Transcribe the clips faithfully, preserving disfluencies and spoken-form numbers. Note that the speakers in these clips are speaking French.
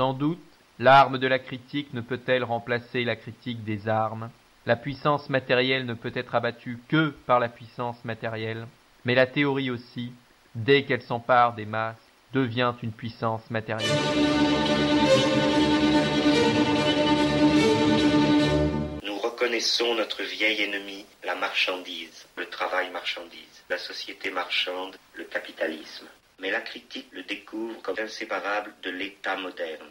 Sans doute, l'arme de la critique ne peut-elle remplacer la critique des armes. La puissance matérielle ne peut être abattue que par la puissance matérielle, mais la théorie aussi, dès qu'elle s'empare des masses, devient une puissance matérielle. Nous reconnaissons notre vieil ennemi, la marchandise, le travail marchandise, la société marchande, le capitalisme. Mais la critique le découvre comme inséparable de l'État moderne.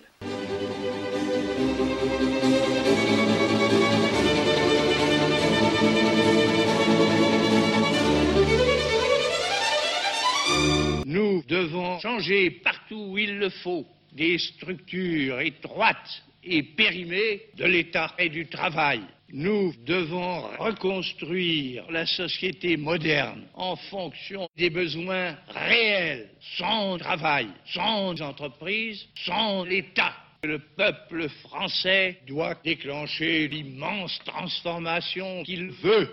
Nous devons changer partout où il le faut des structures étroites et périmées de l'État et du travail. Nous devons reconstruire la société moderne en fonction des besoins réels, sans travail, sans entreprise, sans l'État. Le peuple français doit déclencher l'immense transformation qu'il veut.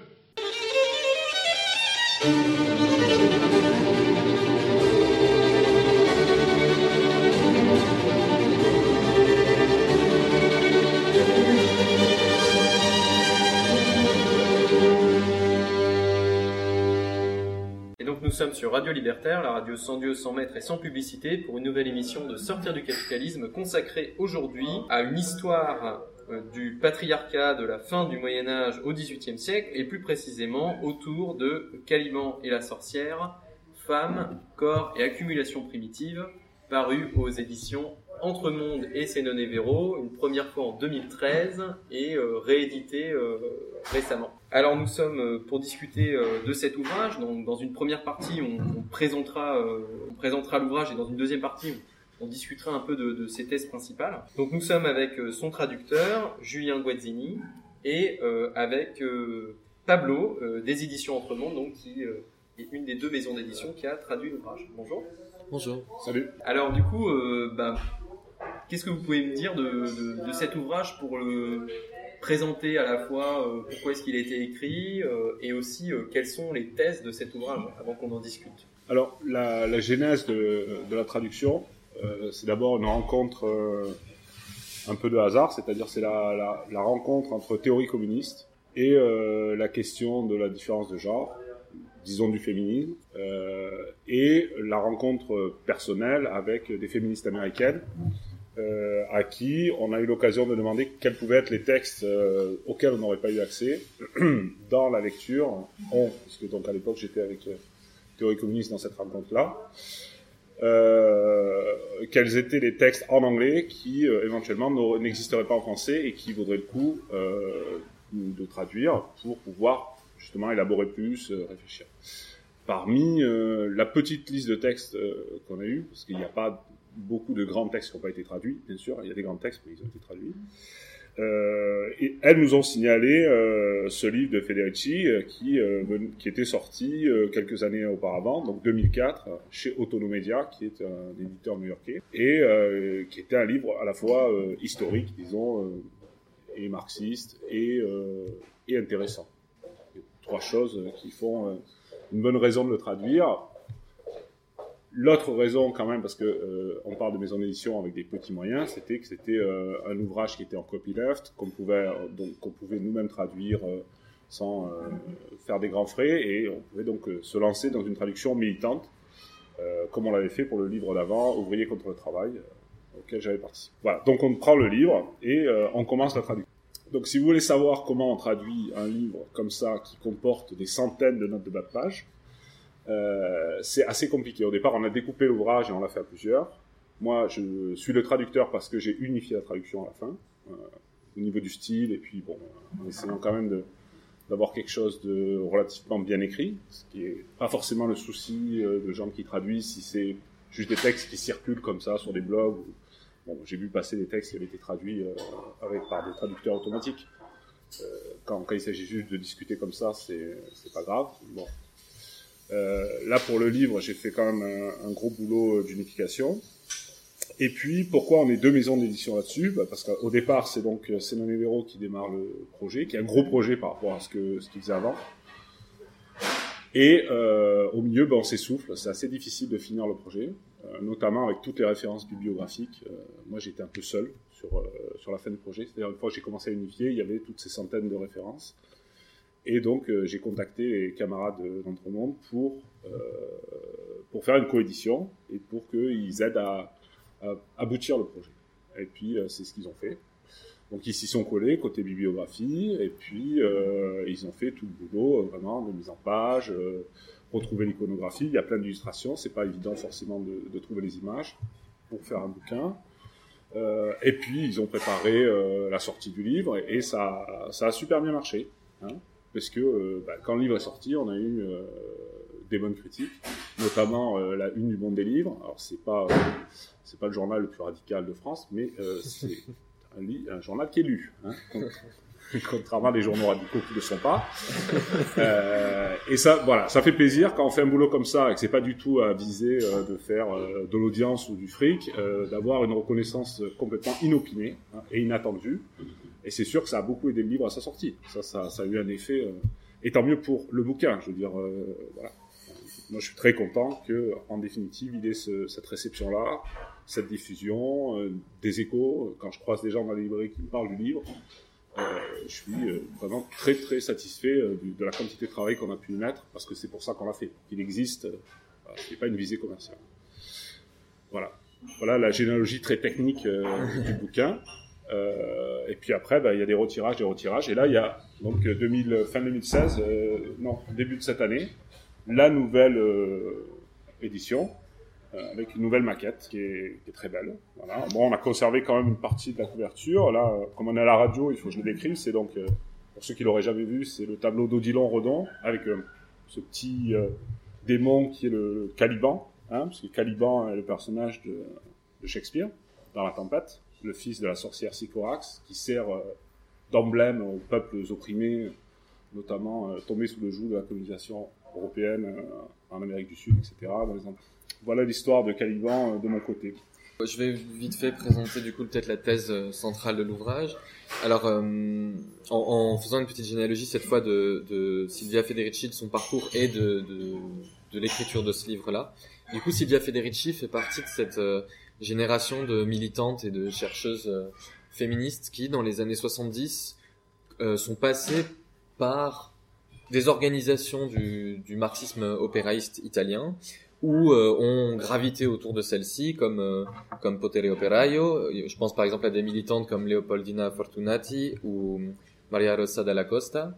Nous sommes sur Radio Libertaire, la radio sans Dieu, sans maître et sans publicité, pour une nouvelle émission de Sortir du capitalisme consacrée aujourd'hui à une histoire euh, du patriarcat de la fin du Moyen-Âge au dix-huitième siècle, et plus précisément autour de Caliban et la sorcière, Femmes, corps et accumulation primitive, paru aux éditions Entre Monde et Sénon et Véro, une première fois en deux mille treize et euh, réédité euh, récemment. Alors nous sommes euh, pour discuter euh, de cet ouvrage. Donc, dans une première partie, on, on présentera, euh, on présentera l'ouvrage, et dans une deuxième partie, on, on discutera un peu de, de ses thèses principales. Donc nous sommes avec euh, son traducteur, Julien Guazzini, et euh, avec euh, Pablo, euh, des éditions Entre Monde, donc qui euh, est une des deux maisons d'édition qui a traduit l'ouvrage. Bonjour. Bonjour. Salut. Alors du coup, euh, ben, qu'est-ce que vous pouvez me dire de, de, de cet ouvrage pour le présenter à la fois euh, pourquoi est-ce qu'il a été écrit euh, et aussi euh, quelles sont les thèses de cet ouvrage avant qu'on en discute. Alors la, la genèse de, de la traduction, euh, c'est d'abord une rencontre euh, un peu de hasard, c'est-à-dire c'est la, la, la rencontre entre théorie communiste et euh, la question de la différence de genre, disons du féminisme, euh, et la rencontre personnelle avec des féministes américaines euh, à qui on a eu l'occasion de demander quels pouvaient être les textes euh, auxquels on n'aurait pas eu accès dans la lecture. On, puisque donc à l'époque j'étais avec euh, théorie communiste dans cette rencontre-là, euh, quels étaient les textes en anglais qui euh, éventuellement n'existeraient pas en français et qui vaudraient le coup euh, de traduire pour pouvoir justement élaborer plus, euh, réfléchir. Parmi euh, la petite liste de textes euh, qu'on a eu, parce qu'il n'y a pas beaucoup de grands textes qui n'ont pas été traduits, bien sûr, il y a des grands textes, mais ils ont été traduits. Euh, et elles nous ont signalé euh, ce livre de Federici euh, qui, euh, qui était sorti euh, quelques années auparavant, donc deux mille quatre, chez Autonomedia, qui est un éditeur new-yorkais, et euh, qui était un livre à la fois euh, historique, disons, euh, et marxiste, et, euh, et intéressant. Trois choses qui font euh, une bonne raison de le traduire. L'autre raison, quand même, parce que euh, on parle de maison d'édition avec des petits moyens, c'était que c'était euh, un ouvrage qui était en copyleft, qu'on pouvait euh, donc qu'on pouvait nous-mêmes traduire euh, sans euh, faire des grands frais, et on pouvait donc euh, se lancer dans une traduction militante, euh, comme on l'avait fait pour le livre d'avant, Ouvriers contre le travail, euh, auquel j'avais participé. Voilà. Donc on prend le livre et euh, on commence la traduction. Donc si vous voulez savoir comment on traduit un livre comme ça, qui comporte des centaines de notes de bas de page, euh, c'est assez compliqué. Au départ, on a découpé l'ouvrage et on l'a fait à plusieurs. Moi, je suis le traducteur parce que j'ai unifié la traduction à la fin, euh, au niveau du style, et puis bon, en essayant quand même de, d'avoir quelque chose de relativement bien écrit, ce qui est pas forcément le souci euh, de gens qui traduisent, si c'est juste des textes qui circulent comme ça sur des blogs. Ou... Bon, j'ai vu passer des textes qui avaient été traduits euh, avec, par des traducteurs automatiques. Euh, quand, quand il s'agit juste de discuter comme ça, c'est, c'est pas grave. Bon. Euh, là, pour le livre, j'ai fait quand même un, un gros boulot d'unification. Et puis, pourquoi on est deux maisons d'édition là-dessus ? Bah, parce qu'au départ, c'est donc Sénon et Véro qui démarre le projet, qui est un gros projet par rapport à ce que ce qu'ils faisaient avant. Et euh, au milieu, ben, on s'essouffle. C'est assez difficile de finir le projet, euh, notamment avec toutes les références bibliographiques. Euh, moi, j'étais un peu seul sur, euh, sur la fin du projet. C'est-à-dire, une fois que j'ai commencé à unifier, il y avait toutes ces centaines de références. Et donc, euh, j'ai contacté les camarades d'Entremonde pour, euh, pour faire une coédition et pour qu'ils aident à, à aboutir le projet. Et puis, euh, c'est ce qu'ils ont fait. Donc, ils s'y sont collés côté bibliographie, et puis euh, ils ont fait tout le boulot, euh, vraiment, de mise en page, euh, retrouver l'iconographie. Il y a plein d'illustrations, c'est pas évident forcément de, de trouver les images pour faire un bouquin. Euh, et puis, ils ont préparé euh, la sortie du livre, et, et ça, ça a super bien marché. Hein, parce que euh, bah, quand le livre est sorti, on a eu euh, des bonnes critiques, notamment euh, la une du Monde des livres. Alors, c'est pas, euh, c'est pas le journal le plus radical de France, mais euh, c'est Un, lit, un journal qui est lu, hein, contrairement à des journaux radicaux qui ne le sont pas. Euh, et ça, voilà, ça fait plaisir quand on fait un boulot comme ça et que c'est pas du tout à viser euh, de faire euh, de l'audience ou du fric, euh, d'avoir une reconnaissance complètement inopinée, hein, et inattendue. Et c'est sûr que ça a beaucoup aidé le livre à sa sortie. Ça, ça, ça a eu un effet. Euh, et tant mieux pour le bouquin, je veux dire. Euh, voilà. Moi, je suis très content que, en définitive, il ait ce, cette réception-là, cette diffusion, euh, des échos. Quand je croise des gens dans la librairie qui me parlent du livre, euh, je suis euh, vraiment très très satisfait euh, de, de la quantité de travail qu'on a pu y mettre, parce que c'est pour ça qu'on l'a fait. Qu'il existe, euh, il n'est pas une visée commerciale. Voilà. Voilà la généalogie très technique euh, du bouquin. Euh, et puis après, bah, il y a des retirages, des retirages. Et là, il y a donc deux mille, fin deux mille seize, euh, non, début de cette année, la nouvelle euh, édition, euh, avec une nouvelle maquette qui est, qui est très belle. Voilà. Bon, on a conservé quand même une partie de la couverture. Là, euh, comme on est à la radio, il faut que je le décrive. C'est donc, euh, pour ceux qui l'auraient jamais vu, c'est le tableau d'Odilon Redon, avec euh, ce petit euh, démon qui est le Caliban, hein, parce que Caliban est le personnage de, de Shakespeare, dans La Tempête, le fils de la sorcière Sycorax, qui sert euh, d'emblème aux peuples opprimés, notamment euh, tombés sous le joug de la colonisation européenne euh, en Amérique du Sud, et cetera. Dans les... Voilà l'histoire de Caliban euh, de mon côté. Je vais vite fait présenter du coup peut-être la thèse centrale de l'ouvrage. Alors, euh, en, en faisant une petite généalogie cette fois de, de Silvia Federici, de son parcours et de, de, de l'écriture de ce livre-là. Du coup, Silvia Federici fait partie de cette euh, génération de militantes et de chercheuses euh, féministes qui, dans les années soixante-dix, euh, sont passées par des organisations du, du marxisme opéraïste italien, ou euh, ont gravité autour de celle-ci, comme euh, comme Potere Operaio. Je pense par exemple à des militantes comme Leopoldina Fortunati ou Maria Rosa Dalla Costa,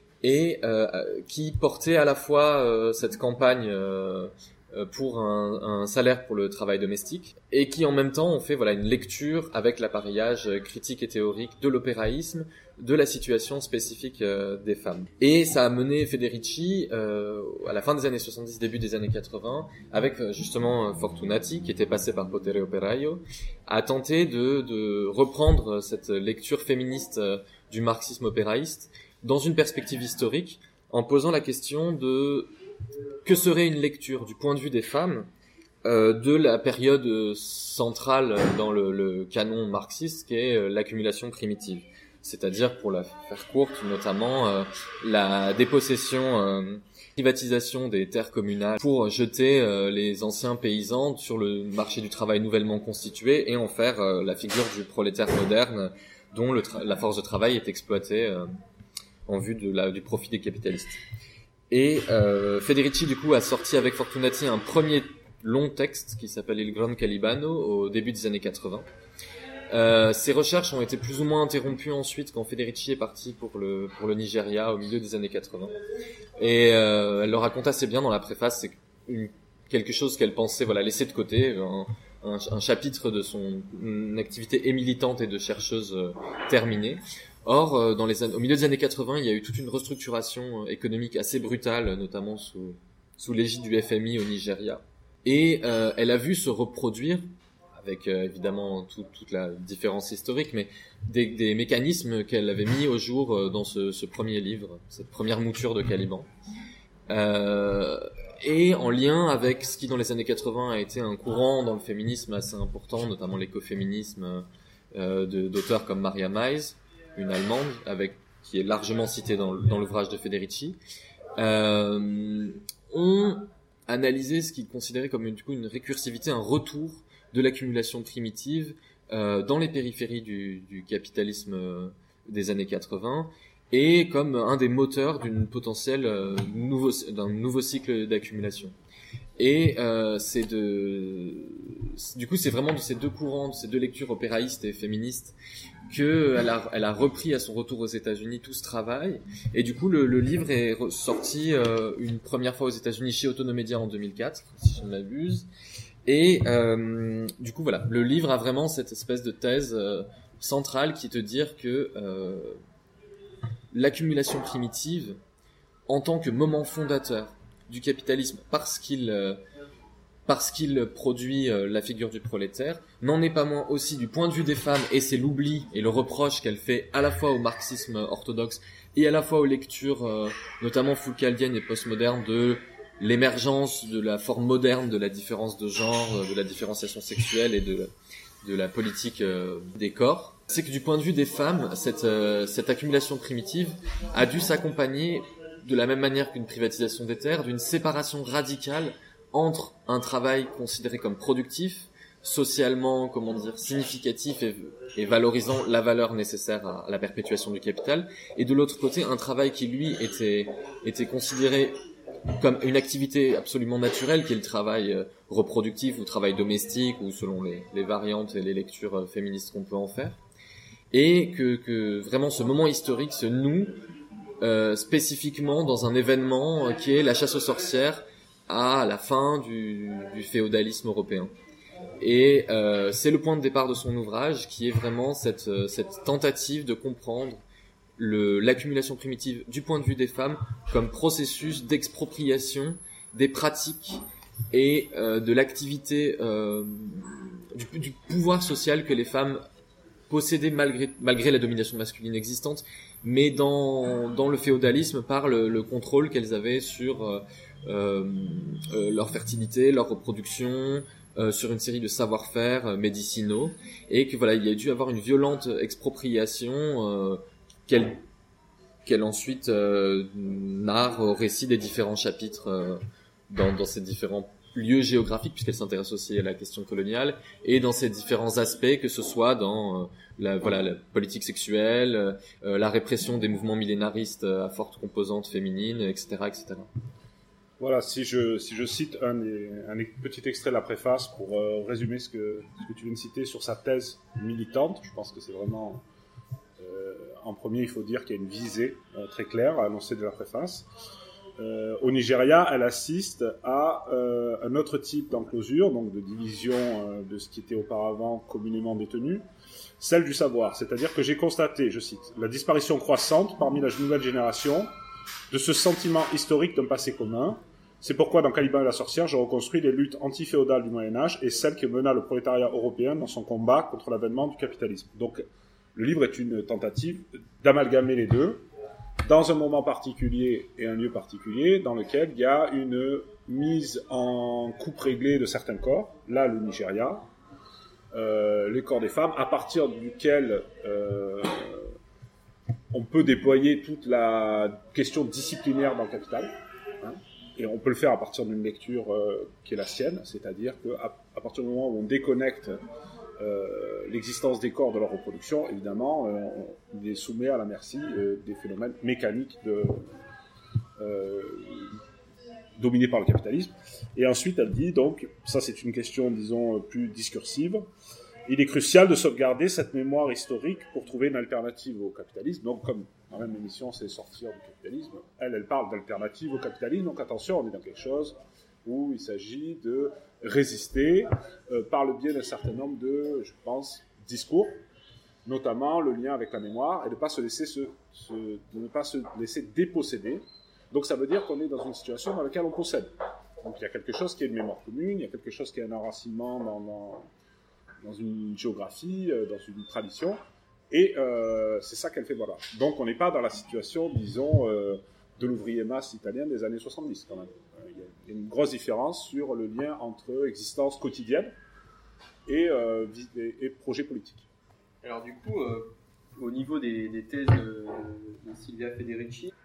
et euh, qui portaient à la fois euh, cette campagne euh, pour un, un salaire pour le travail domestique, et qui en même temps ont fait voilà une lecture avec l'appareillage critique et théorique de l'opéraïsme, de la situation spécifique euh, des femmes. Et ça a mené Federici euh, à la fin des années soixante-dix, début des années quatre-vingts, avec justement Fortunati, qui était passé par Potere Operaio, à tenter de, de reprendre cette lecture féministe euh, du marxisme opéraïste dans une perspective historique, en posant la question de que serait une lecture du point de vue des femmes euh, de la période centrale dans le, le canon marxiste, qui est euh, l'accumulation primitive. C'est-à-dire, pour la faire courte, notamment euh, la dépossession, euh, privatisation des terres communales pour jeter euh, les anciens paysans sur le marché du travail nouvellement constitué et en faire euh, la figure du prolétaire moderne dont le tra- la force de travail est exploitée euh, en vue de la, du profit des capitalistes. Et euh, Federici, du coup, a sorti avec Fortunati un premier long texte qui s'appelle Il Gran Calibano au début des années quatre-vingts. Euh, ces recherches ont été plus ou moins interrompues ensuite quand Federici est parti pour le pour le Nigeria au milieu des années quatre-vingts. Et euh, elle le raconte assez bien dans la préface, c'est une, quelque chose qu'elle pensait voilà laisser de côté, un, un, un chapitre de son activité et militante et de chercheuse euh, terminée. Or, euh, dans les an- au milieu des années quatre-vingts, il y a eu toute une restructuration euh, économique assez brutale, notamment sous sous l'égide du F M I au Nigeria. Et euh, elle a vu se reproduire, avec euh, évidemment tout, toute la différence historique, mais des, des mécanismes qu'elle avait mis au jour euh, dans ce, ce premier livre, cette première mouture de Caliban. Euh, et en lien avec ce qui, dans les années quatre-vingts, a été un courant dans le féminisme assez important, notamment l'écoféminisme euh, de, d'auteurs comme Maria Mais, une Allemande, avec qui est largement citée dans, dans l'ouvrage de Federici. euh, ont analysé ce qu'ils considéraient comme une, du coup, une récursivité, un retour de l'accumulation primitive euh, dans les périphéries du, du capitalisme euh, des années quatre-vingts, et comme un des moteurs d'une potentielle euh, nouveau, d'un nouveau cycle d'accumulation. Et euh, c'est de, du coup, c'est vraiment de ces deux courants, de ces deux lectures opéraïstes et féministes que elle a, elle a repris à son retour aux États-Unis tout ce travail. Et du coup, le, le livre est sorti euh, une première fois aux États-Unis chez Autonomédia en deux mille quatre, si je ne m'abuse. Et euh, du coup, voilà, le livre a vraiment cette espèce de thèse euh, centrale qui est de dire que euh, l'accumulation primitive, en tant que moment fondateur du capitalisme, parce qu'il euh, parce qu'il produit euh, la figure du prolétaire, n'en est pas moins aussi du point de vue des femmes, et c'est l'oubli et le reproche qu'elle fait à la fois au marxisme orthodoxe et à la fois aux lectures euh, notamment foucaldiennes et postmodernes de l'émergence de la forme moderne de la différence de genre, de la différenciation sexuelle et de de la politique euh, des corps. C'est que du point de vue des femmes, cette euh, cette accumulation primitive a dû s'accompagner, de la même manière qu'une privatisation des terres, d'une séparation radicale entre un travail considéré comme productif, socialement, comment dire, significatif et, et valorisant la valeur nécessaire à, à la perpétuation du capital, et de l'autre côté, un travail qui, lui, était, était considéré comme une activité absolument naturelle, qui est le travail euh, reproductif ou travail domestique, ou selon les, les variantes et les lectures euh, féministes qu'on peut en faire, et que, que vraiment ce moment historique se noue Euh, spécifiquement dans un événement euh, qui est la chasse aux sorcières à la fin du, du féodalisme européen. Et euh, c'est le point de départ de son ouvrage, qui est vraiment cette, euh, cette tentative de comprendre le, l'accumulation primitive du point de vue des femmes comme processus d'expropriation des pratiques et euh, de l'activité, euh, du, du pouvoir social que les femmes possédaient malgré, malgré la domination masculine existante, mais dans, dans le féodalisme, par le, le contrôle qu'elles avaient sur euh, euh, leur fertilité, leur reproduction, euh, sur une série de savoir-faire euh, médicinaux, et que voilà, il y a dû avoir une violente expropriation euh, qu'elle, qu'elle ensuite euh, narre au récit des différents chapitres euh, dans, dans ces différents lieux géographiques, puisqu'elle s'intéresse aussi à la question coloniale, et dans ces différents aspects, que ce soit dans euh, la, voilà, la politique sexuelle, euh, la répression des mouvements millénaristes à forte composante féminine, et cetera, et cetera. Voilà, si je, si je cite un, des, un petit extrait de la préface pour euh, résumer ce que, ce que tu viens de citer sur sa thèse militante, je pense que c'est vraiment... Euh, en premier, il faut dire qu'il y a une visée euh, très claire à annoncer de la préface. Euh, au Nigeria, elle assiste à euh, un autre type d'enclosure, donc de division euh, de ce qui était auparavant communément détenu, celle du savoir. C'est-à-dire que j'ai constaté, je cite, la disparition croissante parmi la nouvelle génération de ce sentiment historique d'un passé commun. C'est pourquoi dans Caliban et la sorcière, je reconstruis les luttes anti-féodales du Moyen-Âge et celles que mena le prolétariat européen dans son combat contre l'avènement du capitalisme. Donc, le livre est une tentative d'amalgamer les deux dans un moment particulier et un lieu particulier dans lequel il y a une mise en coupe réglée de certains corps, là le Nigeria, euh, les corps des femmes, à partir duquel euh, on peut déployer toute la question disciplinaire dans le capital, hein, et on peut le faire à partir d'une lecture euh, qui est la sienne, c'est-à-dire qu'à à partir du moment où on déconnecte Euh, l'existence des corps de leur reproduction, évidemment, euh, on, on les soumet à la merci euh, des phénomènes mécaniques de, euh, dominés par le capitalisme. Et ensuite, elle dit, donc, ça c'est une question, disons, plus discursive, il est crucial de sauvegarder cette mémoire historique pour trouver une alternative au capitalisme. Donc, comme dans la même émission, c'est sortir du capitalisme, elle, elle parle d'alternative au capitalisme, donc attention, on est dans quelque chose où il s'agit de résister euh, par le biais d'un certain nombre de, je pense, discours, notamment le lien avec la mémoire, et de ne pas se laisser se, se, de ne pas se laisser déposséder. Donc ça veut dire qu'on est dans une situation dans laquelle on possède. Donc il y a quelque chose qui est une mémoire commune, il y a quelque chose qui est un enracinement dans, dans, dans une géographie, euh, dans une tradition, et euh, c'est ça qu'elle fait valoir. Donc on n'est pas dans la situation, disons, euh, de l'ouvrier masse italien des années soixante-dix quand même. Il y a une grosse différence sur le lien entre existence quotidienne et, euh, et, et projet politique. Alors du coup, euh, au niveau des, des thèses de, de Silvia Federici,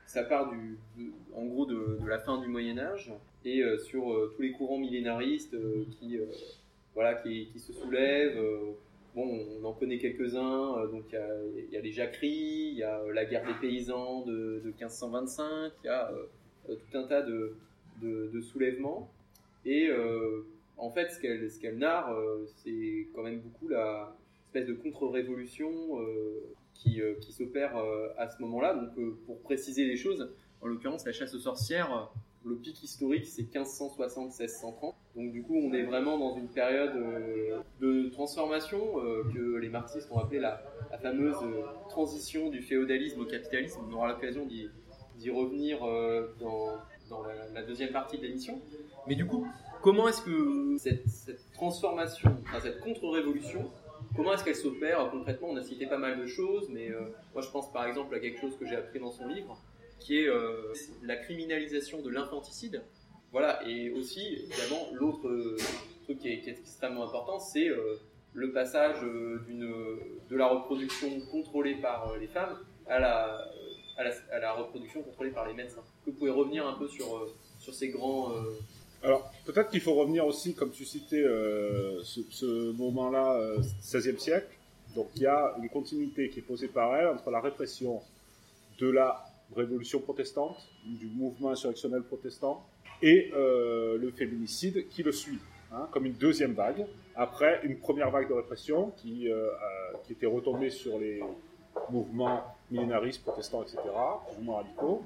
ça part du, de, en gros de, de la fin du Moyen-Âge et euh, sur euh, tous les courants millénaristes euh, qui, euh, voilà, qui, qui se soulèvent. Euh, bon, on en connaît quelques-uns. Euh, donc il y a, il y a les jacqueries, il y a euh, la guerre des paysans de, de quinze cent vingt-cinq, il y a euh, tout un tas de, de, de soulèvements. Et euh, en fait, ce qu'elle, ce qu'elle narre, euh, c'est quand même beaucoup la espèce de contre-révolution euh, qui, euh, qui s'opère euh, à ce moment-là. Donc, euh, pour préciser les choses, en l'occurrence, la chasse aux sorcières, le pic historique, c'est quinze cent soixante à seize cent trente. Donc, du coup, on est vraiment dans une période euh, de transformation euh, que les marxistes ont appelée la, la fameuse euh, transition du féodalisme au capitalisme. On aura l'occasion d'y, d'y revenir euh, dans, dans la, la deuxième partie de l'émission. Mais du coup, comment est-ce que cette, cette transformation, enfin cette contre-révolution, comment est-ce qu'elle s'opère concrètement? On a cité pas mal de choses, mais euh, moi je pense par exemple à quelque chose que j'ai appris dans son livre, qui est euh, la criminalisation de l'infanticide. Voilà, et aussi, évidemment, l'autre euh, truc qui est, qui est extrêmement important, c'est euh, le passage euh, d'une, de la reproduction contrôlée par euh, les femmes à la, à, la, à la reproduction contrôlée par les médecins. Est-ce que vous pouvez revenir un peu sur, euh, sur ces grands... Euh, Alors, peut-être qu'il faut revenir aussi, comme tu citais, euh, ce, ce moment-là, euh, seizième siècle. Donc, il y a une continuité qui est posée par elle entre la répression de la révolution protestante, du mouvement insurrectionnel protestant, et euh, le féminicide qui le suit, hein, comme une deuxième vague, après une première vague de répression qui, euh, a, qui était retombée sur les mouvements millénaristes, protestants, et cetera, mouvements radicaux,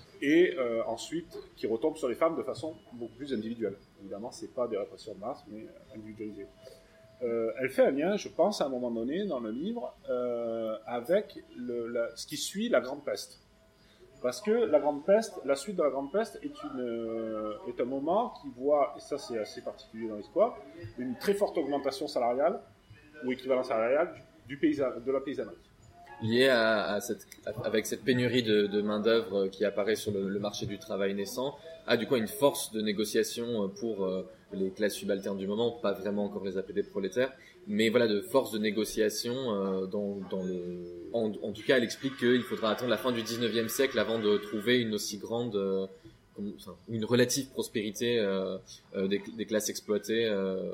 et euh, ensuite qui retombe sur les femmes de façon beaucoup plus individuelle. Évidemment, c'est pas des répressions de masse, mais individualisées. Euh, elle fait un lien, je pense, à un moment donné dans le livre, euh, avec le, la, ce qui suit la Grande Peste. Parce que la Grande Peste, la suite de la Grande Peste est, une, euh, est un moment qui voit, et ça c'est assez particulier dans l'histoire, une très forte augmentation salariale, ou équivalent salarial, du paysan, de la paysannerie. Lié à, à cette, avec cette pénurie de, de main-d'œuvre qui apparaît sur le, le marché du travail naissant, a du coup une force de négociation pour euh, les classes subalternes du moment, pas vraiment encore les appeler des prolétaires, mais voilà, de force de négociation euh, dans, dans le... En, en tout cas, elle explique qu'il faudra attendre la fin du dix-neuvième siècle avant de trouver une aussi grande, euh, comme, enfin, une relative prospérité euh, euh, des, des classes exploitées euh,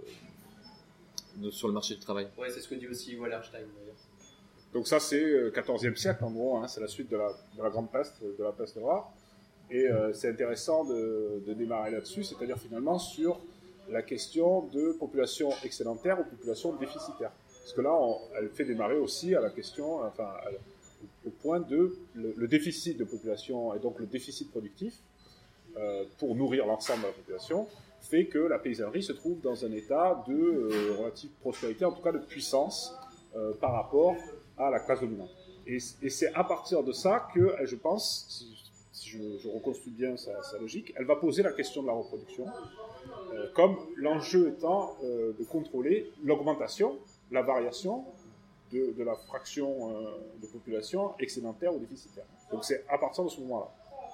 de, sur le marché du travail. Ouais, c'est ce que dit aussi Wallerstein d'ailleurs. Donc ça, c'est quatorzième siècle, en gros, hein, c'est la suite de la, de la Grande Peste, de la peste noire. Et euh, c'est intéressant de, de démarrer là-dessus, c'est-à-dire finalement sur la question de population excédentaire ou population déficitaire. Parce que là, on, elle fait démarrer aussi à la question, enfin, elle, au point de le, le déficit de population et donc le déficit productif euh, pour nourrir l'ensemble de la population fait que la paysannerie se trouve dans un état de euh, relative prospérité, en tout cas de puissance euh, par rapport à la classe dominante. Et, et c'est à partir de ça que, je pense, si, si je, je reconstruis bien sa, sa logique, elle va poser la question de la reproduction, euh, comme l'enjeu étant euh, de contrôler l'augmentation, la variation de, de la fraction euh, de population excédentaire ou déficitaire. Donc c'est à partir de ce moment-là.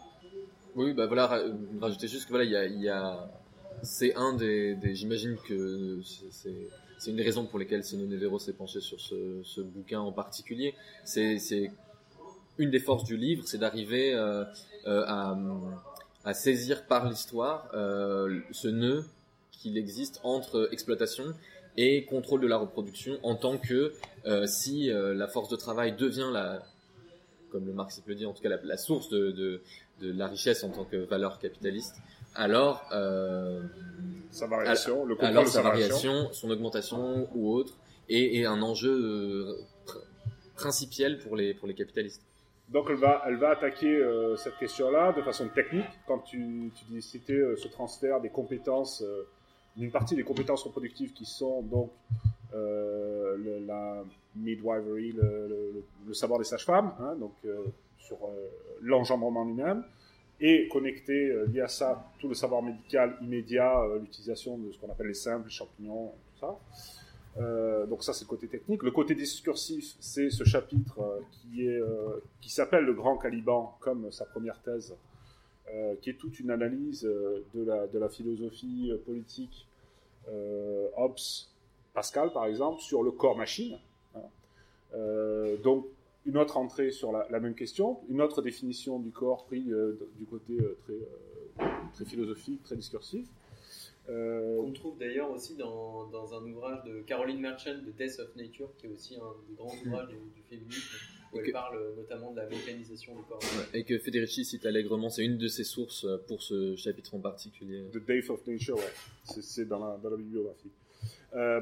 Oui, bah voilà, rajouter juste que voilà, il y a, il y a, c'est un des, des j'imagine que c'est, c'est une des raisons pour lesquelles Simone Vero s'est penché sur ce, ce bouquin en particulier. C'est, c'est une des forces du livre, c'est d'arriver euh, euh, à, à saisir par l'histoire euh, ce nœud qu'il existe entre exploitation et contrôle de la reproduction, en tant que euh, si euh, la force de travail devient la, comme le marxiste le dit, en tout cas la, la source de, de, de la richesse en tant que valeur capitaliste, alors euh, sa variation, à, le contrôle alors de sa variation, son augmentation ou autre, est, est un enjeu euh, pr- principiel pour les pour les capitalistes. Donc elle va elle va attaquer euh, cette question-là de façon technique. Quand tu tu dis citer euh, ce transfert des compétences, euh, d'une partie des compétences reproductives qui sont donc euh, le, la midwifery, le, le, le savoir des sages-femmes, hein, donc euh, sur euh, l'engendrement lui-même. Et connecté, euh, lié à ça, tout le savoir médical immédiat, euh, l'utilisation de ce qu'on appelle les simples, les champignons, tout ça. Euh, donc ça, c'est le côté technique. Le côté discursif, c'est ce chapitre euh, qui est euh, qui s'appelle Le Grand Caliban, comme sa première thèse, euh, qui est toute une analyse euh, de la de la philosophie euh, politique euh, Hobbes, Pascal, par exemple, sur le corps-machine. Hein. Euh, donc une autre entrée sur la, la même question, une autre définition du corps pris euh, du côté euh, très, euh, très philosophique, très discursif. Euh... On trouve d'ailleurs aussi dans, dans un ouvrage de Caroline Merchant, The Death of Nature, qui est aussi un des grands ouvrages du, du féminisme, où elle que... parle notamment de la mécanisation du corps. Ouais, et que Federici cite allègrement, c'est une de ses sources pour ce chapitre en particulier. The Death of Nature, ouais, c'est, c'est dans, la, dans la bibliographie. Euh...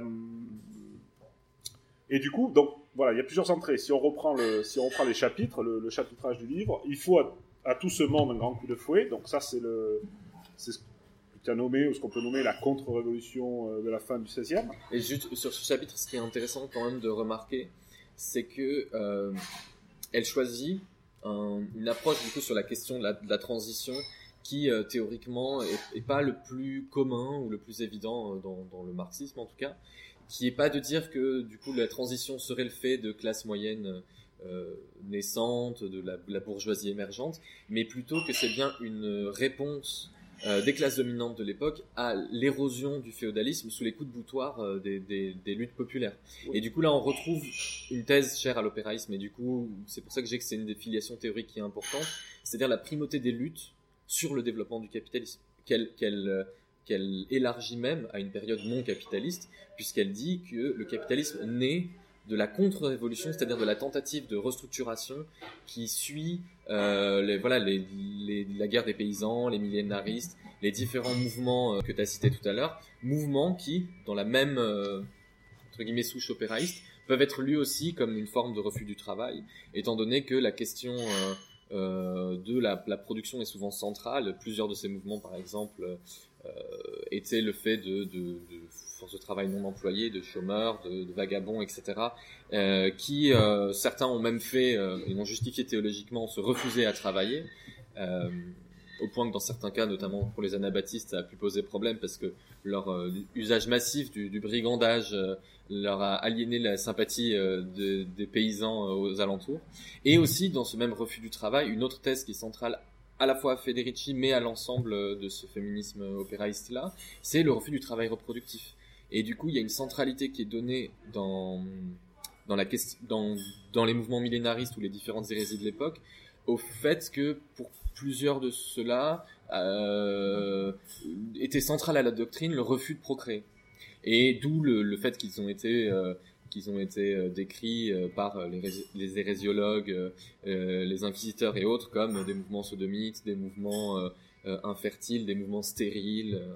Et du coup, donc voilà, il y a plusieurs entrées. Si on reprend, le, si on reprend les chapitres, le, le chapitrage du livre, il faut à, à tout ce monde un grand coup de fouet. Donc ça, c'est le... C'est ce tu as nommé, ou ce qu'on peut nommer la contre-révolution de la fin du seizième. Et juste sur ce chapitre, ce qui est intéressant quand même de remarquer, c'est que euh, elle choisit un, une approche du coup sur la question de la, de la transition qui euh, théoriquement est, est pas le plus commun ou le plus évident dans, dans le marxisme en tout cas, qui est pas de dire que du coup la transition serait le fait de classes moyennes euh, naissantes, de la, de la bourgeoisie émergente, mais plutôt que c'est bien une réponse Euh, des classes dominantes de l'époque à l'érosion du féodalisme sous les coups de boutoir euh, des, des, des luttes populaires. Oui. Et du coup là on retrouve une thèse chère à l'opéraïsme, et du coup c'est pour ça que j'ai que c'est une des filiations théoriques qui est importante, c'est-à-dire la primauté des luttes sur le développement du capitalisme, qu'elle, qu'elle, euh, qu'elle élargit même à une période non capitaliste, puisqu'elle dit que le capitalisme naît de la contre-révolution, c'est-à-dire de la tentative de restructuration qui suit euh, les, voilà, les, les, la guerre des paysans, les millénaristes, les différents mouvements euh, que tu as cités tout à l'heure, mouvements qui, dans la même euh, entre guillemets souche opéraïste, peuvent être lus aussi comme une forme de refus du travail, étant donné que la question euh, euh, de la, la production est souvent centrale. Plusieurs de ces mouvements, par exemple, euh, étaient le fait de, de, de forces de travail non employées, de chômeurs, de, de vagabonds, et cetera, euh, qui, euh, certains ont même fait, euh, et ont justifié théologiquement, se refuser à travailler, euh, au point que dans certains cas, notamment pour les anabaptistes, ça a pu poser problème parce que leur euh, usage massif du, du brigandage euh, leur a aliéné la sympathie euh, de, des paysans euh, aux alentours. Et aussi, dans ce même refus du travail, une autre thèse qui est centrale à la fois à Federici, mais à l'ensemble de ce féminisme opéraïste-là, c'est le refus du travail reproductif. Et du coup, il y a une centralité qui est donnée dans, dans, la question, dans, dans les mouvements millénaristes ou les différentes hérésies de l'époque, au fait que pour plusieurs de ceux-là, euh, était central à la doctrine le refus de procréer. Et d'où le, le fait qu'ils ont été... Euh, qu'ils ont été euh, décrits euh, par les, ré- les hérésiologues, euh, euh, les inquisiteurs et autres comme des mouvements sodomites, des mouvements euh, euh, infertiles, des mouvements stériles. Euh.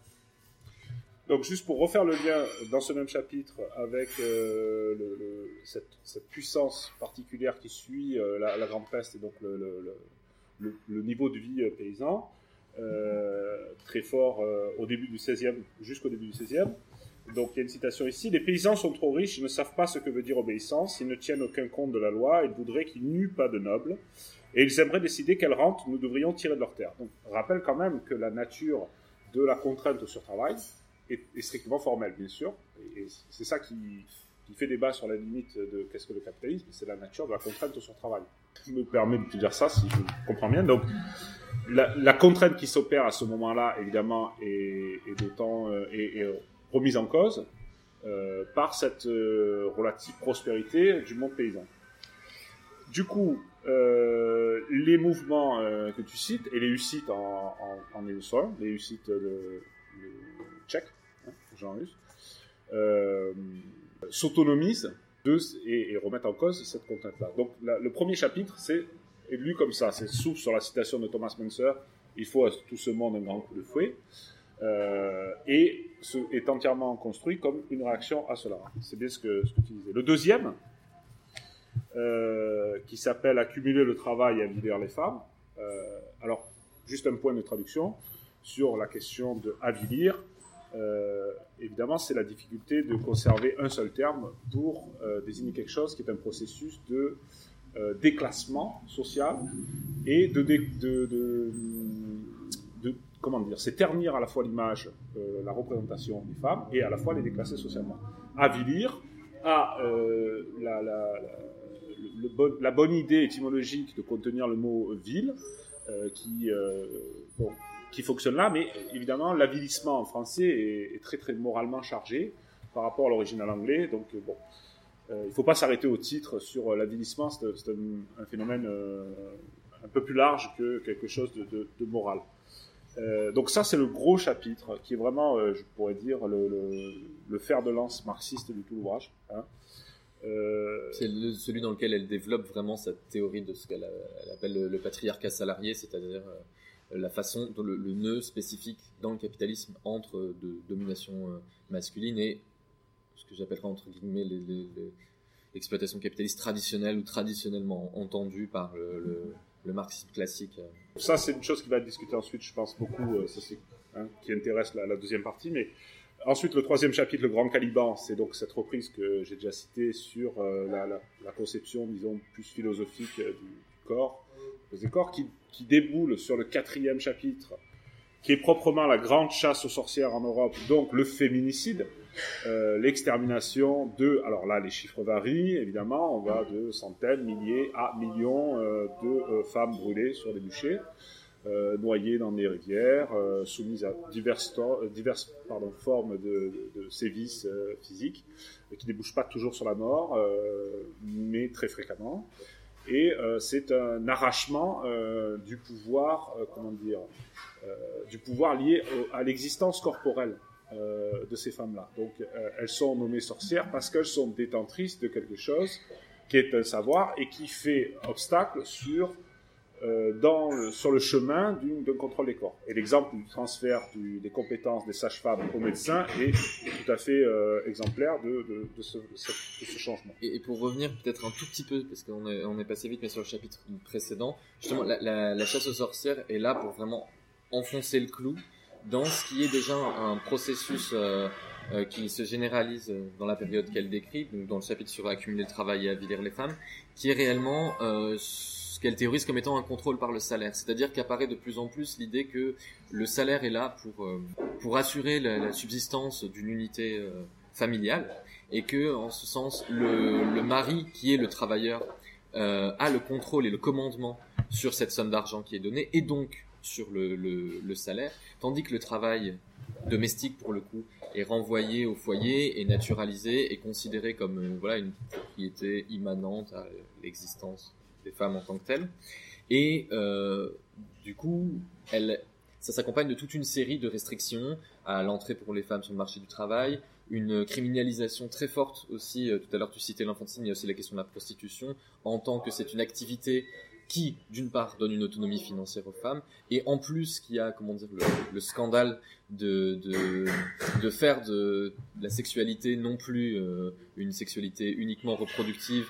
Donc juste pour refaire le lien dans ce même chapitre avec euh, le, le, cette, cette puissance particulière qui suit euh, la, la Grande Peste et donc le, le, le, le niveau de vie euh, paysan, euh, très fort euh, au début du seizième, jusqu'au début du seizième. Donc il y a une citation ici: les paysans sont trop riches, ils ne savent pas ce que veut dire obéissance, ils ne tiennent aucun compte de la loi, ils voudraient qu'il n'y eût pas de nobles, et ils aimeraient décider quelle rente nous devrions tirer de leurs terres. Donc on rappelle quand même que la nature de la contrainte au surtravail est, est strictement formelle, bien sûr, et, et c'est ça qui, qui fait débat sur la limite de qu'est-ce que le capitalisme, c'est la nature de la contrainte au surtravail. Je me permets de te dire ça, si je comprends bien. Donc la, la contrainte qui s'opère à ce moment-là, évidemment, est, est d'autant... Euh, est, est, remise en cause euh, par cette euh, relative prospérité du monde paysan. Du coup, euh, les mouvements euh, que tu cites, et les Hussites en, en, en Électron, les Hussites le, le tchèque, hein, Jean russe, euh, s'autonomisent de, et, et remettent en cause cette contrainte-là. Donc la, le premier chapitre, c'est est lu comme ça, c'est souffle sur la citation de Thomas Münzer, il faut à tout ce monde un grand coup de fouet. Euh, et ce, est entièrement construit comme une réaction à cela. C'est bien ce que, ce que tu disais. Le deuxième, euh, qui s'appelle « Accumuler le travail et avilir les femmes », euh, alors, juste un point de traduction sur la question de « avilir euh, », évidemment, c'est la difficulté de conserver un seul terme pour euh, désigner quelque chose qui est un processus de euh, déclassement social et de... de, de, de comment dire, c'est ternir à la fois l'image, euh, la représentation des femmes, et à la fois les déclasser socialement. Avilir a euh, la, la, la, le bon, la bonne idée étymologique de contenir le mot vil, euh, qui, euh, bon, qui fonctionne là, mais évidemment, l'avilissement en français est, est très très moralement chargé par rapport à l'original anglais, donc bon. Euh, il ne faut pas s'arrêter au titre sur l'avilissement, c'est, c'est un, un phénomène euh, un peu plus large que quelque chose de, de, de moral. Euh, donc ça, c'est le gros chapitre, qui est vraiment, euh, je pourrais dire, le, le, le fer de lance marxiste de tout l'ouvrage. Hein. Euh... C'est le, celui dans lequel elle développe vraiment cette théorie de ce qu'elle elle appelle le, le patriarcat salarié, c'est-à-dire euh, la façon, le, le nœud spécifique dans le capitalisme entre de domination euh, masculine et ce que j'appellerais entre guillemets les, les, les, l'exploitation capitaliste traditionnelle ou traditionnellement entendue par le, le, le marxisme classique. Ça, c'est une chose qui va être discutée ensuite, je pense, beaucoup, euh, ça, c'est, hein, qui intéresse la, la deuxième partie. Mais ensuite, le troisième chapitre, le Grand Caliban, c'est donc cette reprise que j'ai déjà citée sur euh, la, la, la conception, disons, plus philosophique euh, du, du corps, des corps, qui, qui déboule sur le quatrième chapitre, qui est proprement la grande chasse aux sorcières en Europe, donc le féminicide, euh, l'extermination de... Alors là, les chiffres varient, évidemment, on va de centaines, milliers à millions euh, de euh, femmes brûlées sur des bûchers, euh, noyées dans des rivières, euh, soumises à diverses, to- diverses pardon, formes de, de, de sévices euh, physiques, qui ne débouchent pas toujours sur la mort, euh, mais très fréquemment. Et euh, c'est un arrachement euh, du pouvoir, euh, comment dire, euh, du pouvoir lié au, à l'existence corporelle euh, de ces femmes-là. Donc, euh, elles sont nommées sorcières parce qu'elles sont détentrices de quelque chose qui est un savoir et qui fait obstacle sur, euh, dans le, sur le chemin d'une, d'un contrôle des corps. Et l'exemple du transfert du, des compétences des sages-femmes aux médecins est tout à fait euh, exemplaire de, de, de, ce, de, ce, de ce changement. Et, et pour revenir peut-être un tout petit peu, parce qu'on est, on est passé vite, mais sur le chapitre précédent, justement, la, la, la chasse aux sorcières est là pour vraiment enfoncer le clou dans ce qui est déjà un, un processus euh, euh, qui se généralise dans la période qu'elle décrit, donc dans le chapitre sur accumuler le travail et avilir les femmes, qui est réellement euh, ce qu'elle théorise comme étant un contrôle par le salaire. C'est-à-dire qu'apparaît de plus en plus l'idée que le salaire est là pour, euh, pour assurer la, la subsistance d'une unité euh, familiale, et que, en ce sens, le, le mari, qui est le travailleur, euh, a le contrôle et le commandement sur cette somme d'argent qui est donnée, et donc sur le, le, le salaire, tandis que le travail domestique, pour le coup, est renvoyé au foyer, est naturalisé, est considéré comme euh, voilà, une propriété immanente à l'existence des femmes en tant que telles. Et euh, du coup, elle, ça s'accompagne de toute une série de restrictions à l'entrée pour les femmes sur le marché du travail, une criminalisation très forte aussi, euh, tout à l'heure tu citais l'infantile, il y a aussi la question de la prostitution, en tant que c'est une activité qui, d'une part, donne une autonomie financière aux femmes, et en plus, qui a, comment dire, le, le scandale de, de, de faire de, de la sexualité non plus euh, une sexualité uniquement reproductive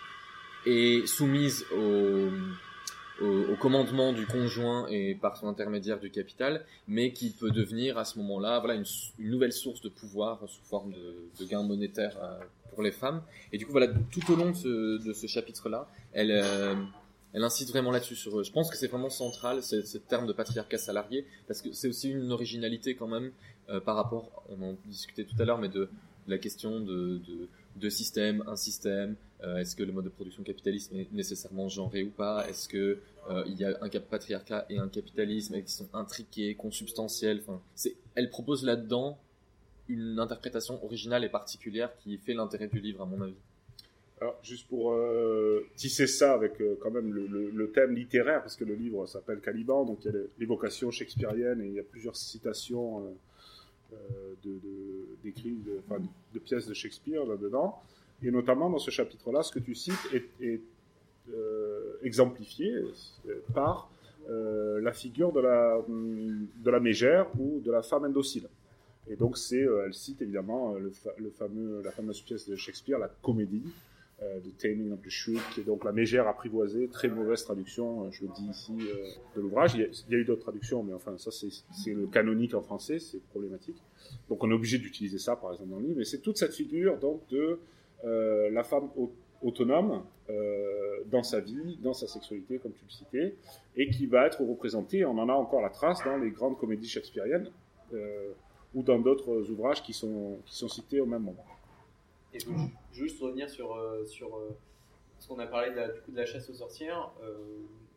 et soumise au, au, au commandement du conjoint et par son intermédiaire du capital, mais qui peut devenir à ce moment-là, voilà, une, une nouvelle source de pouvoir sous forme de, de gains monétaires euh, pour les femmes. Et du coup, voilà, tout au long de ce, de ce chapitre-là, elle euh, Elle incite vraiment là-dessus. Sur, je pense que c'est vraiment central, ce, ce terme de patriarcat salarié, parce que c'est aussi une originalité quand même euh, par rapport, on en discutait tout à l'heure, mais de, de la question de, de, de système, un système. Euh, est-ce que le mode de production capitaliste est nécessairement genré ou pas? Est-ce que euh, il y a un patriarcat et un capitalisme qui sont intriqués, consubstantiels? Enfin, c'est, elle propose là-dedans une interprétation originale et particulière qui fait l'intérêt du livre, à mon avis. Alors, juste pour euh, tisser ça avec euh, quand même le, le, le thème littéraire, parce que le livre s'appelle Caliban, donc il y a l'évocation shakespearienne et il y a plusieurs citations euh, euh, de, de, d'écrits, de, enfin, de, de pièces de Shakespeare là-dedans. Et notamment dans ce chapitre-là, ce que tu cites est, est euh, exemplifié par euh, la figure de la, de la mégère ou de la femme indocile. Et donc, c'est, euh, elle cite évidemment le, fa- le fameux, la fameuse pièce de Shakespeare, la comédie, euh, de Taming of the Shrew, qui est donc la mégère apprivoisée, très mauvaise traduction, euh, je le dis ici, euh, de l'ouvrage. Il y, a, il y a eu d'autres traductions, mais enfin, ça, c'est, c'est le canonique en français, c'est problématique. Donc, on est obligé d'utiliser ça, par exemple, dans le livre. Mais c'est toute cette figure, donc, de euh, la femme au- autonome euh, dans sa vie, dans sa sexualité, comme tu le citais, et qui va être représentée, on en a encore la trace dans les grandes comédies shakespeariennes, euh, ou dans d'autres ouvrages qui sont, qui sont cités au même moment. Et je veux juste revenir sur, euh, sur euh, ce qu'on a parlé de la, du coup, de la chasse aux sorcières. Euh,